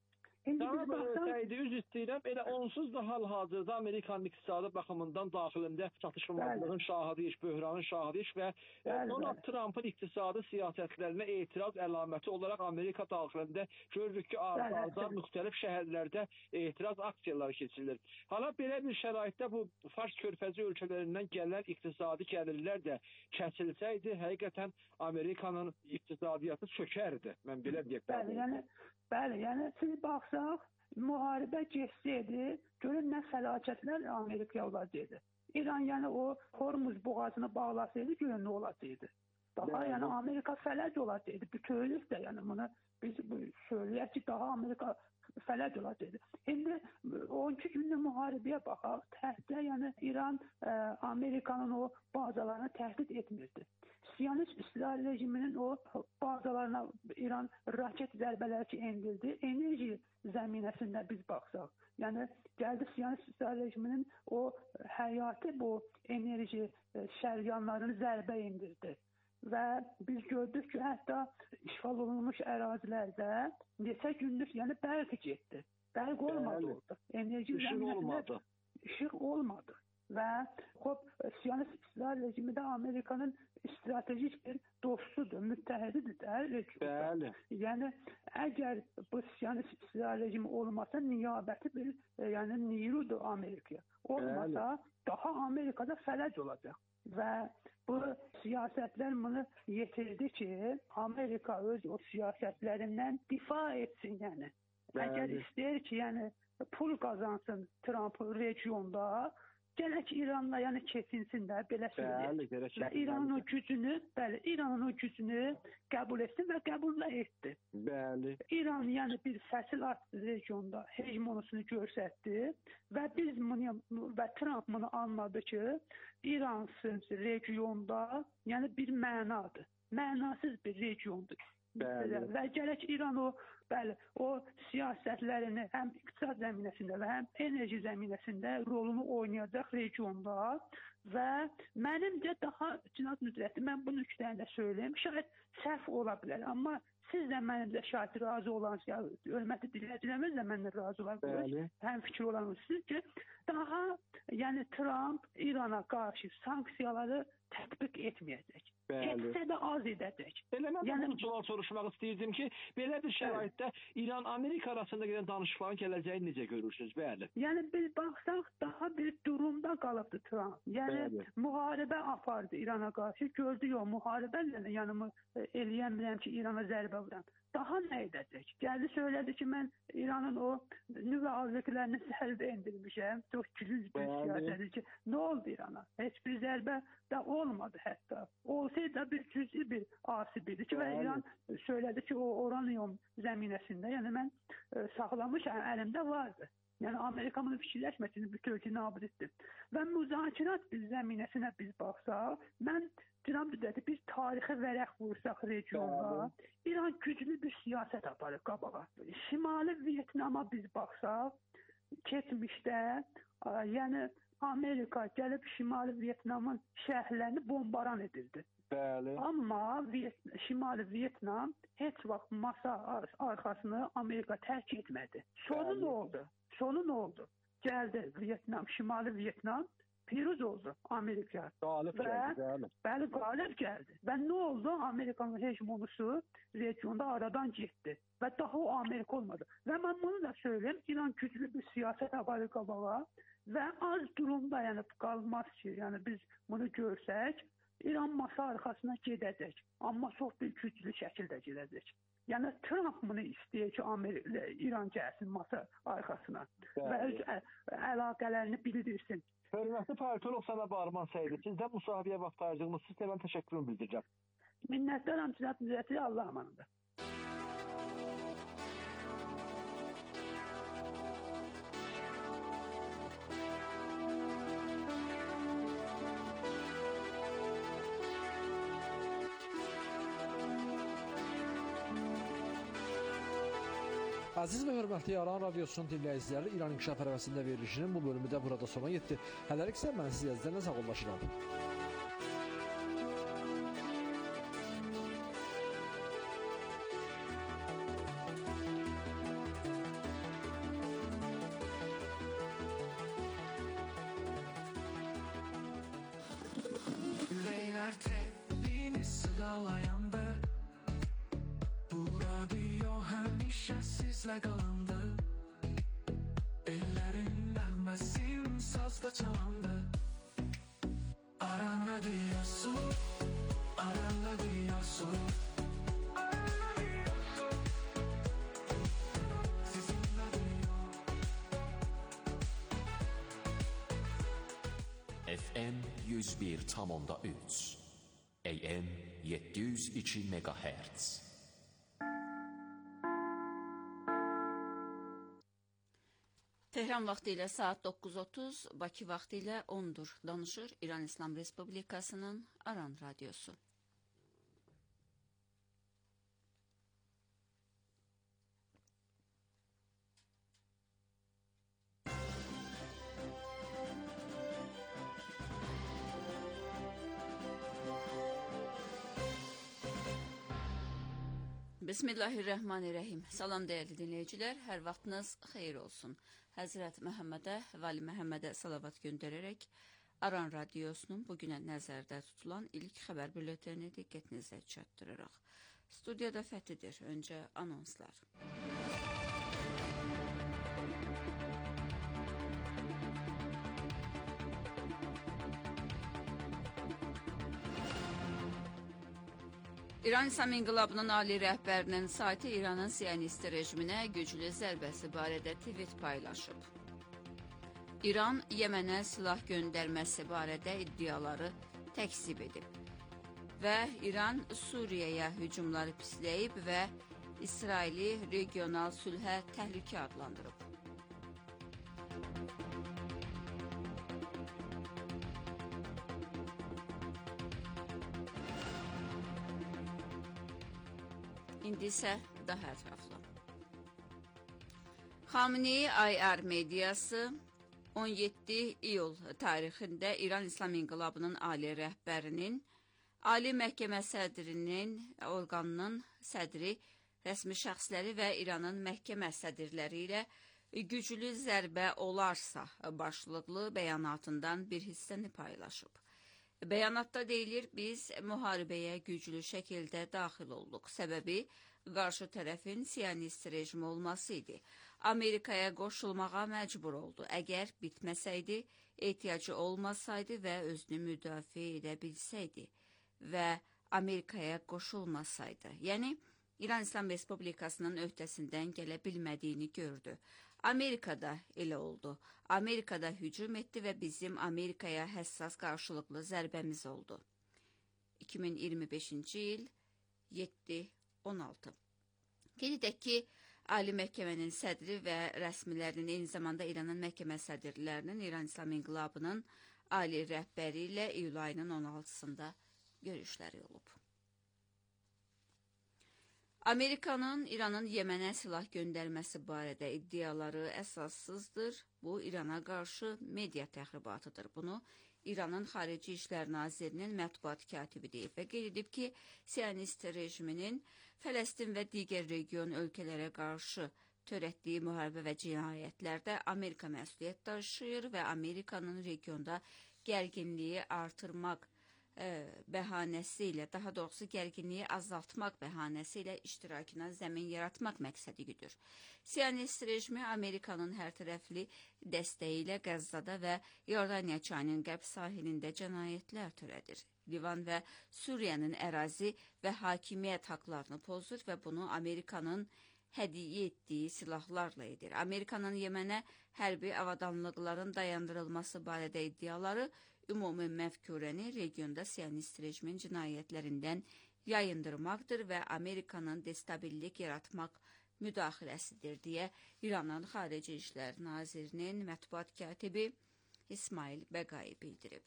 Səyidi, üz istəyirəm, elə onsuz da hal-hazırda Amerikanın iqtisadi baxımından daxilində çatışmazlığın şahidiyik, böhranın şahidiyik və Donald Trump'ın iqtisadi siyasətlərinə etiraz əlaməti olaraq Amerika daxilində görürük ki, arada müxtəlif şəhərlərdə etiraz aksiyaları keçirilir. Hala belə bir şəraitdə bu Fars körfəzi ölkələrindən gələn iqtisadi gəlirlər də kəsilsəydi, həqiqətən Amerikanın iqtisadiyyatı çökərdi. Mən belə deyək. Bəli, yəni siz baxsaq, müharibə geçsəydi, görün nə fəlakətlər Amerikaya olacaqdı. İran yəni o Hormuz boğazını bağlasaydı, görün nə olacaqdı. Daha yəni Amerika fələc olacaqdı. Bütövlük də yəni bunu biz söyləyək ki, daha Amerika fələc olacaqdı. İndi 12 günlük müharibəyə baxaq, təhdidlə yəni İran Amerikanın o bazalarını təhdid etmirdi. Siyonist İsrail rejiminin o bazalarına İran raket zərbələri ki endirdi, enerji zəminəsində biz baxsaq, yəni gəldi Siyonist İsrail rejiminin o həyati bu enerji şəryanlarını zərbə indirdi. Və biz gördük ki, hətta işğal olunmuş ərazilərdə neçə günlük, yəni bərq getdi. Bərq olmadı orada. Enerji zəminəsində işıq olmadı. Və Siyonist İsrail rejimi də Amerikanın stratejik bir dostudur, müttəhididir də regionda. Yəni əgər bu Siyonist İsrail rejimi olmasa niyabəti bir yəni nirudur Amerikaya. Olmasa daha Amerikada fələc olacaq. Və bu siyasətlər bunu yetirdi ki, Amerika öz o siyasətlərindən difa etsin yəni. Əgər istəyir ki, yəni pul qazansın Trump regionda, gələk İranla yəni keçinsin də belə söyləyək. Və İranın o gücünü qəbul etsin və qəbul da etdi. İran yəni bir fəsil açdı regionda, hegemonusunu göstərdi və Trump bunu anladı ki, İransız regionda yəni bir mənadır. Mənasız bir regiondur. Və gələk İran o siyasətlərini həm iqtisad zəminəsində və həm enerji zəminəsində rolunu oynayacaq regionda və mənimcə daha cənab müdürəti, mən bu nüqtəni də söyləyim, şayət səhv ola bilər, amma siz də mənimlə şahid razı olansınız, hörmətli dinləyicilərimiz də mənimlə razı olar, həm fikir olansınız ki, daha yəni Trump İrana qarşı sanksiyaları tətbiq etməyəcək. Etsə də az edəcək. Elə mən bu sual soruşmaq istəyirdim ki, belə bir şəraitdə İran-Amerika arasında gedən danışıqların gələcəyini necə görürsünüz? Bəli. Yəni biz baxsaq daha bir durumda qalıbdı Trump. Yəni müharibə apardı İrana qarşı. Gördük o müharibələ yanımı eləyəmirəm ki, İrana zərbə vuram. Daha nə edəcək? Gəldi söylədi ki, mən İranın o nüvə obyektlərini zərbə endirmişəm. Çox gülünc bir siyasədir ki, nə oldu İrana? Heç bir zərbə də olmadı hətta. Olsaydı da bir cüzi bir asibidir ki, və İran söylədi ki, o uranyum zəminəsində, yəni mən saxlamışam, əlimdə vardı. Yəni Amerika bunu fikirləşməsini bütün ölkə nabud etdi. Və müzakirət zəminəsinə biz baxsaq, mən cənab müdürəti, biz tarixi vərəq vursaq regionda, İran güclü bir siyasət aparır qabağa. Şimali Vyetnama biz baxsaq, keçmişdə, yəni Amerika gəlib Şimali Vyetnamın şəhərlərini bombaran edirdi. Amma Şimali Vyetnam heç vaxt masa arxasını Amerika tərk etmədi. Sonu nə oldu? Gəldi Şimali Vyetnam piruz oldu Amerika. Qalib gəldi. Və nə oldu? Amerikanın hegemonusu regionda aradan getdi. Və daha o Amerika olmadı. Və mən bunu da söyleyeyim, İran güclü bir siyasət aparır qabağa və az durumda yəni qalmaz ki, yəni biz bunu görsək, İran masa arxasına gedəcək. Amma çox bir güclü şəkildə gedəcək. Yəni Trump bunu istəyir ki, İran gəlsin masa arxasına və öz əlaqələrini bildirsin. Hörmətli politolog Səməd Bahirman Səidi, sizdən müsahibəyə vaxt ayırdığınız sizə mən təşəkkürümü bildirəcəm. Minnətdaram cənab müdürəti, Allah amanında. Əziz və hörmətli Aran Radiosunun dinləyiciləri, İran İnkişaf Ərəfəsində verilişinin bu bölümü də burada sona yetdi. Hələlik isə mən siz əzizlərlə sağollaşıram. Ürəklər tepini sığalayandı. Bu radio həmişə sizlə qalandı. Ellərin nəğməsin sazda çalandı. Aran radiosu, Aran radiosu, Aran radiosu, sizin radio. FM 101,3 AM 702 MHz. Tehran vaxtı ilə saat 9:30, Bakı vaxtı ilə 10'dur. Danışır İran İslam Respublikasının Aran Radyosu. Bismillahirrahmanirrahim. Salam dəyərli dinləyicilər, hər vaxtınız xeyir olsun. Həzrət Məhəmmədə, Vali Məhəmmədə salavat göndərərək Aran Radiosunun bugünə nəzərdə tutulan ilk xəbər bülletini diqqətinizə çatdırırıq. Studiyada Fəthidir. Öncə anonslar. İran İslam İnqilabının ali rəhbərinin saytı İranın Siyonist rejiminə güclü zərbəsi barədə tweet paylaşıb. İran Yəmənə silah göndərməsi barədə iddiaları təkzib edib və İran Suriyaya hücumları pisləyib və İsraili regional sülhə təhlükə adlandırıb. İndi isə daha ətraflı. Xamenei IR mediası 17 iyul tarixində İran İslam İnqilabının ali rəhbərinin, Ali Məhkəmə sədrinin, orqanının sədri, rəsmi şəxsləri və İranın məhkəmə sədrləri ilə güclü zərbə olarsa başlıqlı bəyanatından bir hissəni paylaşıb. Bəyanatda deyilir, biz müharibəyə güclü şəkildə daxil olduq. Səbəbi qarşı tərəfin Siyonist rejimi olması idi. Amerikaya qoşulmağa məcbur oldu. Əgər bitməsəydi, ehtiyacı olmasaydı və özünü müdafiə edə bilsəydi və Amerikaya qoşulmasaydı. Yəni, İran İslam Respublikasının öhdəsindən gələ bilmədiyini gördü. Amerikada elə oldu. Amerikada hücum etdi və bizim Amerikaya həssas qarşılıqlı zərbəmiz oldu. 2025-ci il 7-16. Qeyd edək ki, Ali Məhkəmənin sədri və rəsmilərinin, eyni zamanda İranın məhkəmə sədrlərinin İran İslam İnqilabının ali rəhbəri ilə iyul ayının 16-sında görüşləri olub. Amerikanın İranın Yəmənə silah göndərməsi barədə iddiaları əsassızdır. Bu, İrana qarşı media təxribatıdır. Bunu İranın Xarici İşlər Nazirinin mətbuat katibi deyib və qeyd edib ki, Siyonist rejiminin Fələstin və digər region ölkələrə qarşı törətdiyi müharibə və cinayətlərdə Amerika məsuliyyət daşıyır və Amerikanın regionda gərginliyi artırmaq bəhanəsi ilə, daha doğrusu gərginliyi azaltmaq bəhanəsi ilə iştirakına zəmin yaratmaq məqsədi güdür. Siyonist rejimi Amerikanın hər tərəfli dəstəyi ilə Qəzzada və Yordaniya çayının qərb sahilində cinayətlər törədir. Livan və Suriyanın ərazi və hakimiyyət haqlarını pozur və bunu Amerikanın hədiyyə etdiyi silahlarla edir. Amerikanın Yəmənə hərbi avadanlıqların dayandırılması barədə iddiaları ümumi məfkurəni regionda Siyonist rejimin cinayətlərindən yayındırmaqdır və Amerikanın destabillik yaratmaq müdaxiləsidir deyə İranın Xarici İşlər Nazirinin mətbuat katibi İsmail Bəqai bildirib.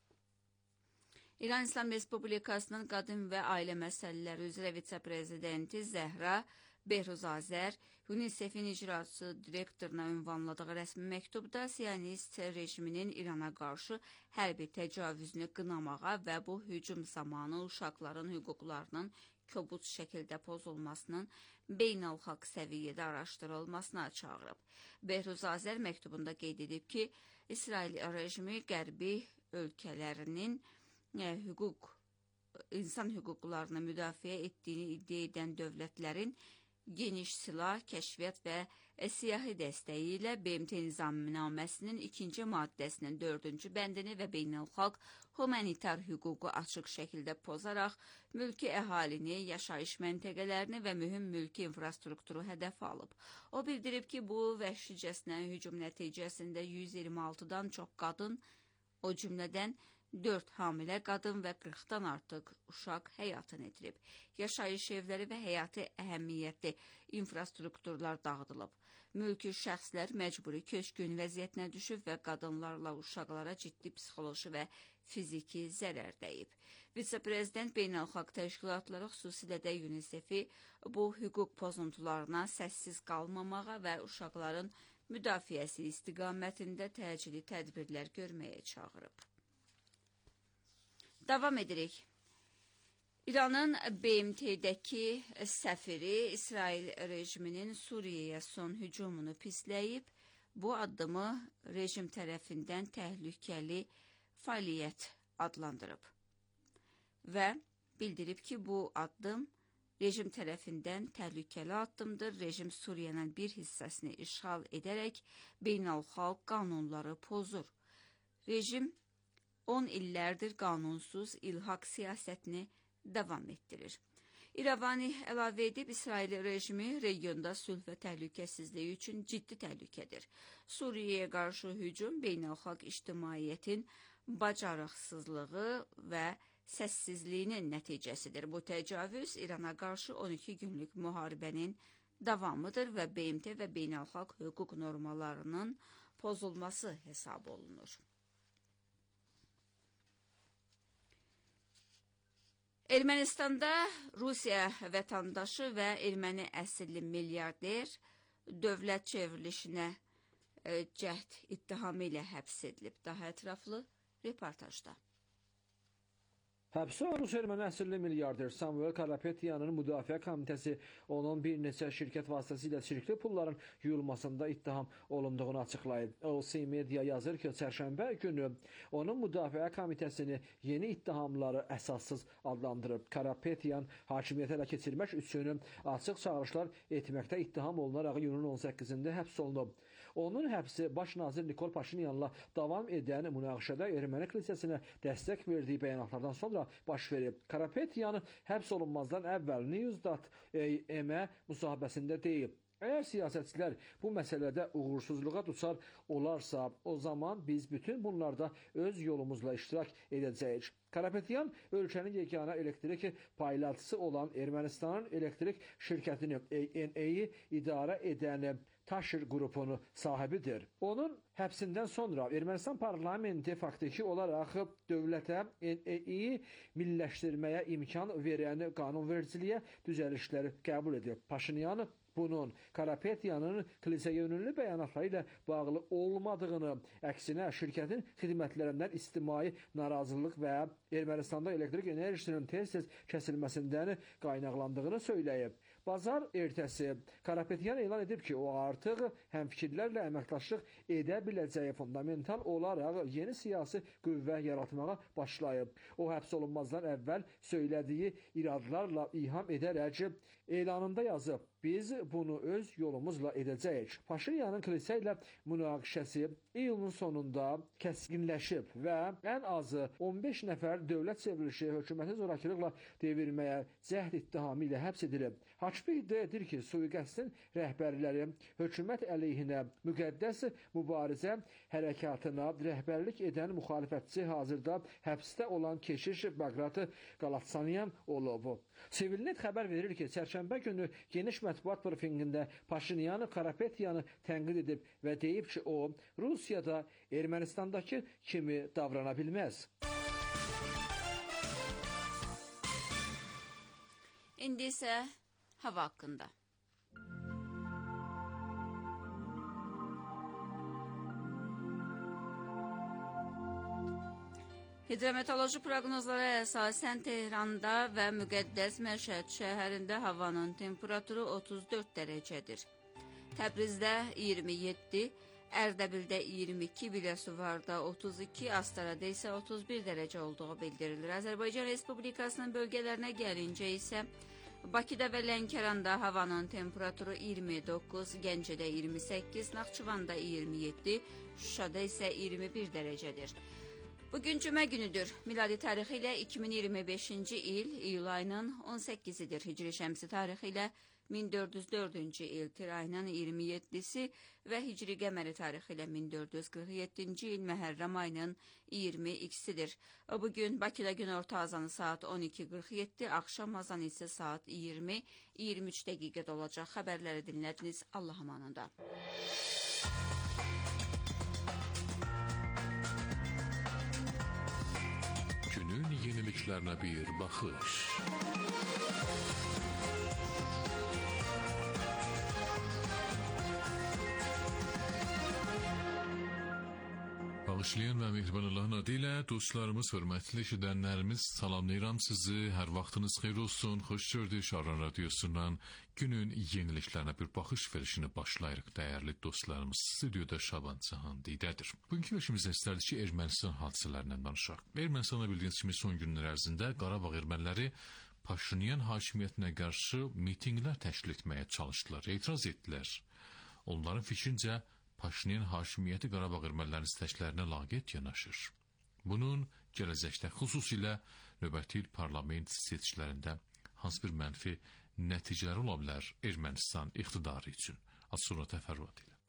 İran İslam Respublikasının Qadın və Ailə Məsələləri üzrə vitse-prezidenti Zəhra Behruzazər, UNICEF-in icraçı direktoruna ünvanladığı rəsmi məktubda Siyonist rejiminin İrana qarşı hərbi təcavüzünü qınamağa və bu hücum zamanı uşaqların hüquqlarının kobud şəkildə pozulmasının beynəlxalq səviyyədə araşdırılmasına çağırıb. Behruzazər məktubunda qeyd edib ki, İsrail rejimi qərbi ölkələrinin insan hüquqlarını müdafiə etdiyini iddia edən dövlətlərin geniş silah, kəşfiyyat və siyasi dəstəyi ilə BMT nizamnaməsinin 2-ci maddəsinin 4-cü bəndini və beynəlxalq humanitar hüququ açıq şəkildə pozaraq mülki əhalini, yaşayış məntəqələrini və mühüm mülki infrastrukturu hədəf alıb. O bildirib ki, bu vəhşicəsinə hücum nəticəsində 126-dan çox qadın, o cümlədən 4 hamilə qadın və 40-dan artıq uşaq həyatını itirib. Yaşayış evləri və həyati əhəmiyyətli infrastrukturlar dağıdılıb. Mülki şəxslər məcburi köçkün vəziyyətinə düşüb və qadınlarla uşaqlara ciddi psixoloji və fiziki zərər dəyib. Vitse-prezident beynəlxalq təşkilatları, xüsusilə də UNICEF-i bu hüquq pozuntularına səssiz qalmamağa və uşaqların müdafiəsi istiqamətində təcili tədbirlər görməyə çağırıb. Davam edirik. İranın BMT-dəki səfiri İsrail rejiminin Suriyaya son hücumunu pisləyib, bu addımı rejim tərəfindən təhlükəli fəaliyyət adlandırıb və bildirib ki, bu addım rejim tərəfindən təhlükəli addımdır. Rejim Suriyanın bir hissəsini işğal edərək beynəlxalq qanunları pozur. Rejim 10 illərdir qanunsuz ilhaq siyasətini davam etdirir. İrəvani əlavə edib, İsrail rejimi regionda sülh və təhlükəsizliyi üçün ciddi təhlükədir. Suriyaya qarşı hücum beynəlxalq ictimaiyyətin bacarıqsızlığı və səssizliyinin nəticəsidir. Bu təcavüz İrana qarşı 12 günlük müharibənin davamıdır və BMT və beynəlxalq hüquq normalarının pozulması hesab olunur. Ermənistanda Rusiya vətəndaşı və erməni əsilli milyarder dövlət çevrilişinə cəhd ittihamı ilə həbs edilib. Daha ətraflı reportajda. Həbsə alınmış erməni əsilli milyarder Samuel Karapetyanın Müdafiə Komitəsi onun bir neçə şirkət vasitəsilə çirkli pulların yuyulmasında ittiham olunduğunu açıqlayıb. OC Media yazır ki, çərşənbə günü onun Müdafiə Komitəsini yeni ittihamları əsassız adlandırıb. Karapetyan hakimiyyəti ələ keçirmək üçün açıq çağırışlar etməkdə ittiham olunaraq iyunun 18-də həbs olunub. Onun həbsi baş nazir Nikol Paşinyanla davam edən münaqişədə erməni kilsəsinə dəstək verdiyi bəyanatlardan sonra baş verib. Karapetyan həbs olunmazdan əvvəl News.am-ə müsahibəsində deyib. Əgər siyasətçilər bu məsələdə uğursuzluğa duçar olarsa, o zaman biz bütün bunlarda öz yolumuzla iştirak edəcəyik. Karapetyan ölkənin yeganə elektrik payladıcısı olan Ermənistanın elektrik şirkətini ANE-yi idarə edən Taşir qrupunu sahibidir. Onun həbsindən sonra Ermənistan parlamenti faktiki olaraq dövlətə ANE-yi milliləşdirməyə imkan verən qanunvericiliyə düzəlişləri qəbul edib. Paşinyan bunun Karapetyanın kilsəyə yönümlü bəyanatları ilə bağlı olmadığını, əksinə şirkətin xidmətlərindən ictimai narazılıq və Ermənistanda elektrik enerjisinin tez-tez kəsilməsindən qaynaqlandığını söyləyib. Bazar ertəsi Karapetyan elan edib ki, o artıq həmfikirlərlə əməkdaşlıq edə biləcəyi fundamental olaraq yeni siyasi qüvvə yaratmağa başlayıb. O həbs olunmazdan əvvəl söylədiyi iradlarla ilham edərək elanında yazıb. Biz bunu öz yolumuzla edəcəyik. Paşinyanın kilsə ilə münaqişəsi iyulun sonunda kəskinləşib və ən azı 15 nəfər dövlət çevrilişi hökuməti zorakılıqla devirməyə cəhd ittihamı ilə həbs edilib. Haçbi iddia edir ki, suiqəstin rəhbərləri hökumət əleyhinə müqəddəs mübarizə hərəkatına rəhbərlik edən müxalifətçi hazırda həbsdə olan keşiş Baqrat Qalatsanyan olub. Çevrilnet xəbər verir ki, çərşənbə günü geniş mətbuat brifinqində Paşinyanı Karapetyanı tənqid edib və deyib ki, o Rusiyada Ermənistandakı kimi davrana bilməz. İndi isə hava haqqında. Hidrometeoroloji proqnozlara əsasən Tehranda və Müqəddəs Məşəd şəhərində havanın temperaturu 34 dərəcədir. Təbrizdə 27, Ərdəbildə 22, Biləsuvarda 32, Astarada isə 31 dərəcə olduğu bildirilir. Azərbaycan Respublikasının bölgələrinə gəlincə isə Bakıda və Lənkəranda havanın temperaturu 29, Gəncədə 28, Naxçıvanda 27, Şuşada isə 21 dərəcədir. Bugün cümə günüdür. Miladi tarixi ilə 2025-ci il iyul ayının 18-idir. Hicri şəmsi tarixi ilə 1404-cü il tir ayının 27-si və hicri qəməri tarixi ilə 1447-ci il Məhərrəm ayının 22-sidir. Bugün Bakıda günorta azanı saat 12:47, axşam azanı isə saat 20:23 dəqiqədə olacaq. Xəbərləri dinlədiniz. Allah amanında. Günün yeniliklerine bir bakış. Bağışlayan və mehriban Allahın adı ilə dostlarımız, hörmətli eşidənlərimiz, salamlayıram sizi. Hər vaxtınız xeyir olsun. Xoş gördük Şarran Radiosundan günün yeniliklərinə bir baxış verişini başlayırıq. Dəyərli dostlarımız, stüdyoda Şaban Cahan Didədir. Bugünkü veşimizdə istərdik ki, Ermənistan hadisələrindən danışaq. Ermənistanda bildiyiniz kimi son günlər ərzində Qarabağ erməniləri Paşinyan hakimiyyətinə qarşı mitinqlər təşkil etməyə çalışdılar, etiraz etdilər. Onların fikrincə Paşinyan hakimiyyəti Qarabağ ermənilərinin istəklərinə laqeyd yanaşır. Bunun gələcəkdə xüsusilə növbəti il parlament seçkilərində hansı bir mənfi nəticələri ola bilər Ermənistan iqtidarı üçün? Az sonra təfərrüat ilə.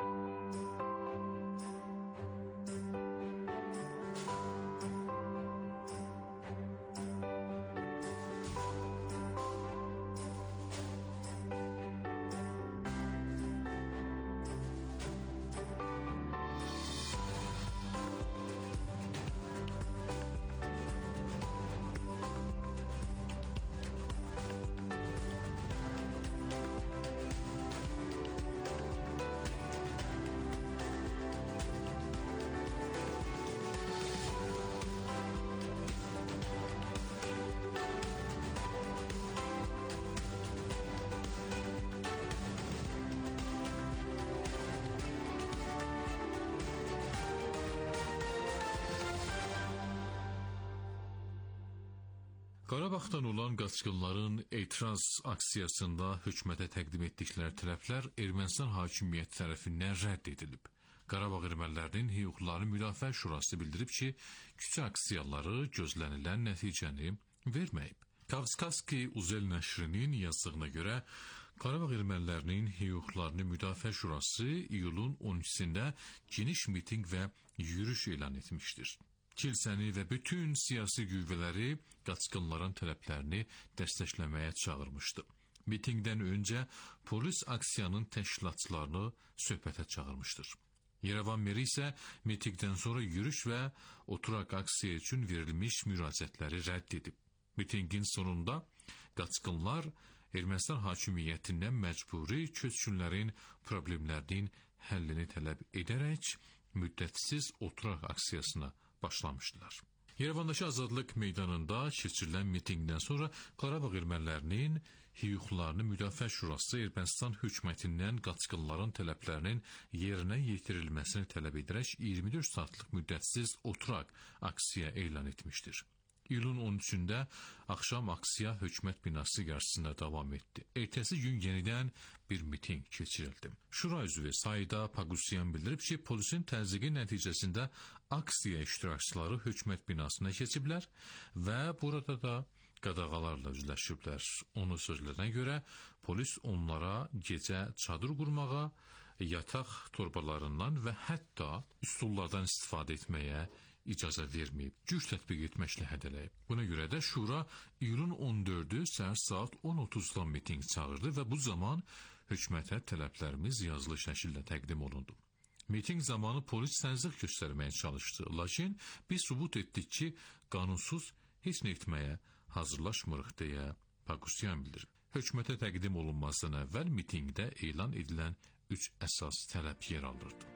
Qarabağdan olan qaçqınların etiraz aksiyasında hökumətə təqdim etdikləri tələblər Ermənistan hakimiyyəti tərəfindən rədd edilib. Qarabağ ermənilərinin hüquqları müdafiə şurası bildirib ki, küçə aksiyaları gözlənilən nəticəni verməyib. Kavskaski Uzel nəşrinin yazdığına görə, Qarabağ ermənilərinin hüquqlarını müdafiə şurası iyulun 13-sində geniş miting və yürüyüş elan etmişdir. Kilsəni və bütün siyasi qüvvələri qaçqınların tələblərini dəstəkləməyə çağırmışdı. Mitingdən öncə polis aksiyanın təşkilatçılarını söhbətə çağırmışdır. Yerevan meri isə mitingdən sonra yürüyüş və oturaq aksiya üçün verilmiş müraciətləri rədd edib. Mitingin sonunda qaçqınlar Ermənistan hakimiyyətindən məcburi köçkünlərin problemlərinin həllini tələb edərək müddətsiz oturaq aksiyasına başlamışdılar. Yerevandakı Azadlıq meydanında keçirilən mitingdən sonra Qarabağ ermənilərinin hüquqlarını müdafiə şurası Ermənistan hökumətindən qaçqınların tələblərinin yerinə yetirilməsini tələb edərək 24 saatlıq müddətsiz oturaq aksiya elan etmişdir. İyulun 13-də axşam aksiya hökumət binası qarşısında davam etdi. Ertəsi gün yenidən bir miting keçirildi. Şura üzvü Saida Pagusyan bildirib ki, polisin təzyiqi nəticəsində aksiya iştirakçıları hökumət binasına keçiblər və burada da qadağalarla üzləşiblər. Onun sözlərinə görə polis onlara gecə çadır qurmağa, yataq torbalarından və hətta üsullardan istifadə etməyə icazə verməyib, güc tətbiq etməklə hədələyib. Buna görə də Şura iyulun 14-ü səhər saat 10:30-da miting çağırdı və bu zaman hökumətə tələblərimiz yazılı şəkildə təqdim olundu. Miting zamanı polis təzyiq göstərməyə çalışdı, lakin biz sübut etdik ki, qanunsuz heç nə etməyə hazırlaşmırıq deyə Pagusyan bildirib. Hökumətə təqdim olunmasından əvvəl mitingdə elan edilən 3 əsas tələb yer alırdı.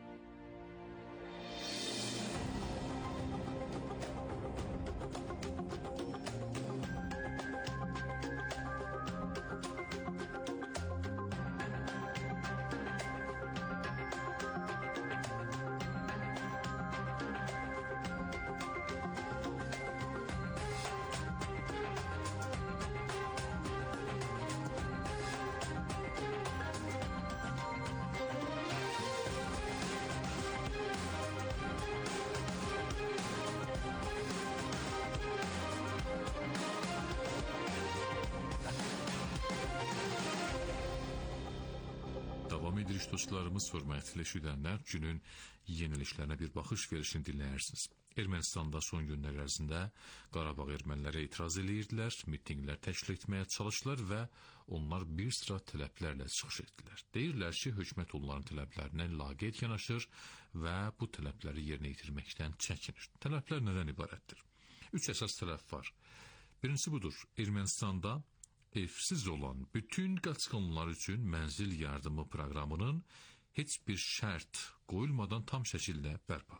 Davam edirik dostlarımız, hörmətli eşidənlər, günün yeniliklərinə bir baxış verişini dinləyirsiniz. Ermənistanda son günlər ərzində Qarabağ erməniləri etiraz edirdilər, mitinglər təşkil etməyə çalışdılar və onlar bir sıra tələblərlə çıxış etdilər. Deyirlər ki, hökumət onların tələblərinə laqeyd yanaşır və bu tələbləri yerinə yetirməkdən çəkinir. Tələblər nədən ibarətdir? 3 əsas tələb var. Birincisi budur, Ermənistanda evsiz olan bütün qaçqınlar üçün mənzil yardımı proqramının heç bir şərt qoyulmadan tam şəkildə bərpası.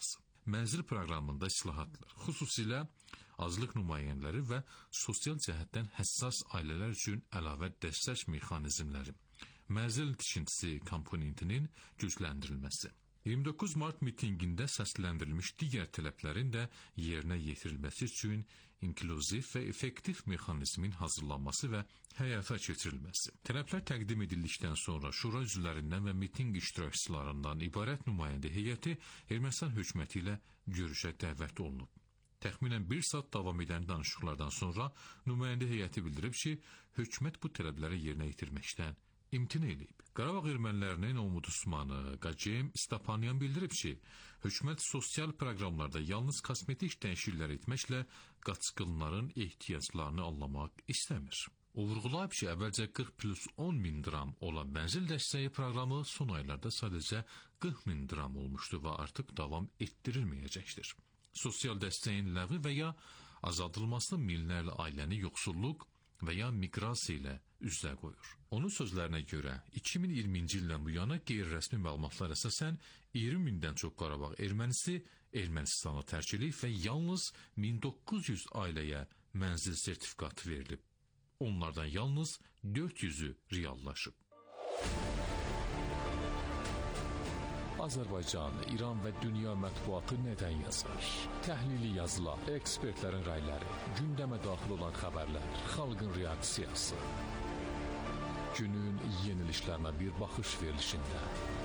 mənzil proqramında islahatlar, xüsusilə azlıq nümayəndələri və sosial cəhətdən həssas ailələr üçün əlavə dəstək mexanizmləri, mənzil tikintisi komponentinin gücləndirilməsi. 29 mart mitinqində səsləndirilmiş digər tələblərin də yerinə yetirilməsi üçün inklüziv və effektiv mexanizmin hazırlanması və həyata keçirilməsi. Tələblər təqdim edildikdən sonra şura üzvlərindən və mitinq iştirakçılarından ibarət nümayəndə heyəti Ermənistan hökuməti ilə görüşə dəvət olunub. Təxminən 1 saat davam edən danışıqlardan sonra nümayəndə heyəti bildirib ki, hökumət bu tələbləri yerinə yetirməkdən imtina edib. Qarabağ ermənilərinin ombudsmanı Qacem Stapanyan bildirib ki, hökumət sosial proqramlarda yalnız kosmetik dəyişikliklər etməklə qaçqınların ehtiyaclarını anlamaq istəmir. O vurğulayıb ki, əvvəlcə 40+10 min dram olan mənzil dəstəyi proqramı son aylarda sadəcə 40 min dram olmuşdu və artıq davam etdirilməyəcəkdir. Sosial dəstəyin ləğvi və ya azaldılması minlərlə ailəni yoxsulluq və ya miqrasiya ilə üzə qoyur. Onun sözlərinə görə 2020-ci ildən bu yana qeyri-rəsmi məlumatlar əsasən 20 mindən çox Qarabağ ermənisi Ermənistanı tərk edib və yalnız 1900 ailəyə mənzil sertifikatı verilib. Onlardan yalnız 400-ü reallaşıb. Azərbaycan, İran və dünya mətbuatı nədən yazar? Təhlili yazılar, ekspertlərin rəyləri, gündəmə daxil olan xəbərlər, xalqın reaksiyası. Günün yenilişlərinə bir baxış verilişində.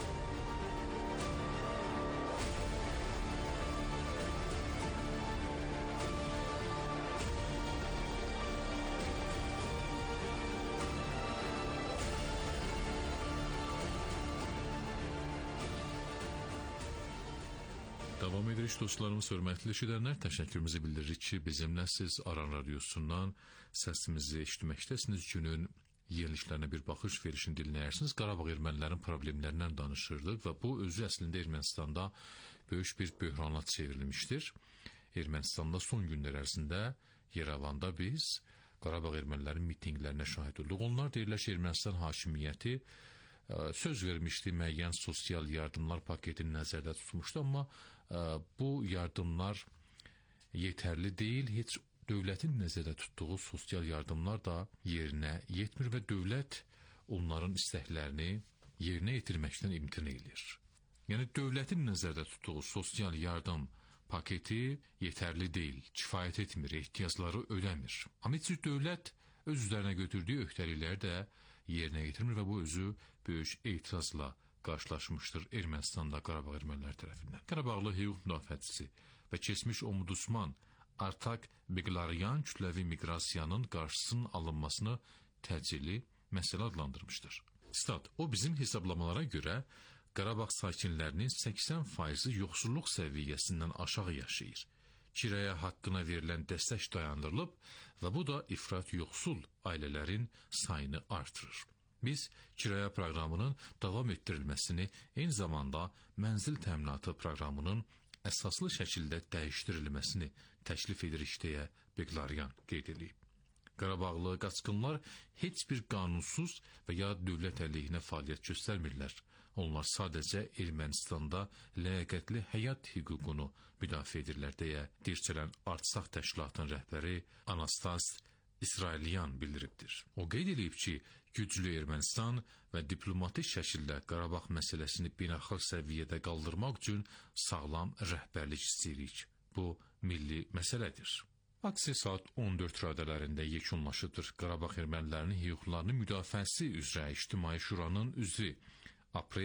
Davam edirik dostlarımız, hörmətli eşidənlər, təşəkkürümüzü bildiririk ki, bizimlə siz Aran radiosundan səsimizi eşitməkdəsiniz. Günün yenilişlərinə bir baxış verişini dinləyirsiniz. Qarabağ ermənilərin problemlərindən danışırdıq və bu özü əslində Ermənistanda böyük bir böhrana çevrilmişdir. Ermənistanda son günlər ərzində Yerevanda biz Qarabağ ermənilərin mitinqlərinə şahid olduq. Onlar deyirlər ki, Ermənistan hakimiyyəti söz vermişdi, müəyyən sosial yardımlar paketini nəzərdə tutmuşdu, amma bu yardımlar yetərli deyil, heç dövlətin nəzərdə tutduğu sosial yardımlar da yerinə yetmir və dövlət onların istəklərini yerinə yetirməkdən imtina edir. Yəni, dövlətin nəzərdə tutduğu sosial yardım paketi yetərli deyil, kifayət etmir, ehtiyacları ödəmir. Amma heç dövlət öz üzərinə götürdüyü öhdəlikləri də yerinə yetirmir və bu özü böyük etirazla qarşılaşmışdır Ermənistanda Qarabağ ermənilər tərəfindən. Qarabağlı hüquq müdafiəçisi və keçmiş ombudsman Artak Beqlaryan kütləvi miqrasiyanın qarşısının alınmasını təcili məsələ adlandırmışdır. Stat, o bizim hesablamalara görə Qarabağ sakinlərinin 80% yoxsulluq səviyyəsindən aşağı yaşayır. Kiraya haqqına verilən dəstək dayandırılıb və bu da ifrat yoxsul ailələrin sayını artırır. Biz kiraya proqramının davam etdirilməsini, eyni zamanda mənzil təminatı proqramının əsaslı şəkildə dəyişdirilməsini təklif edirik deyə Beqlaryan qeyd edib. Qarabağlı qaçqınlar heç bir qanunsuz və ya dövlət əleyhinə fəaliyyət göstərmirlər. Onlar sadəcə Ermənistanda ləyaqətli həyat hüququnu müdafiə edirlər deyə dirçələn Artsaq təşkilatının rəhbəri Anastas İsrailyan bildiribdir. O qeyd edib ki, güclü Ermənistan və diplomatik şəkildə Qarabağ məsələsini beynəlxalq səviyyədə qaldırmaq üçün sağlam rəhbərlik istəyirik. Bu, milli məsələdir. Aksiya saat 14 radələrində yekunlaşıdır. Qarabağ ermənilərinin hüquqlarının müdafiəsi üzrə İctimai Şuranın üzvü Aprel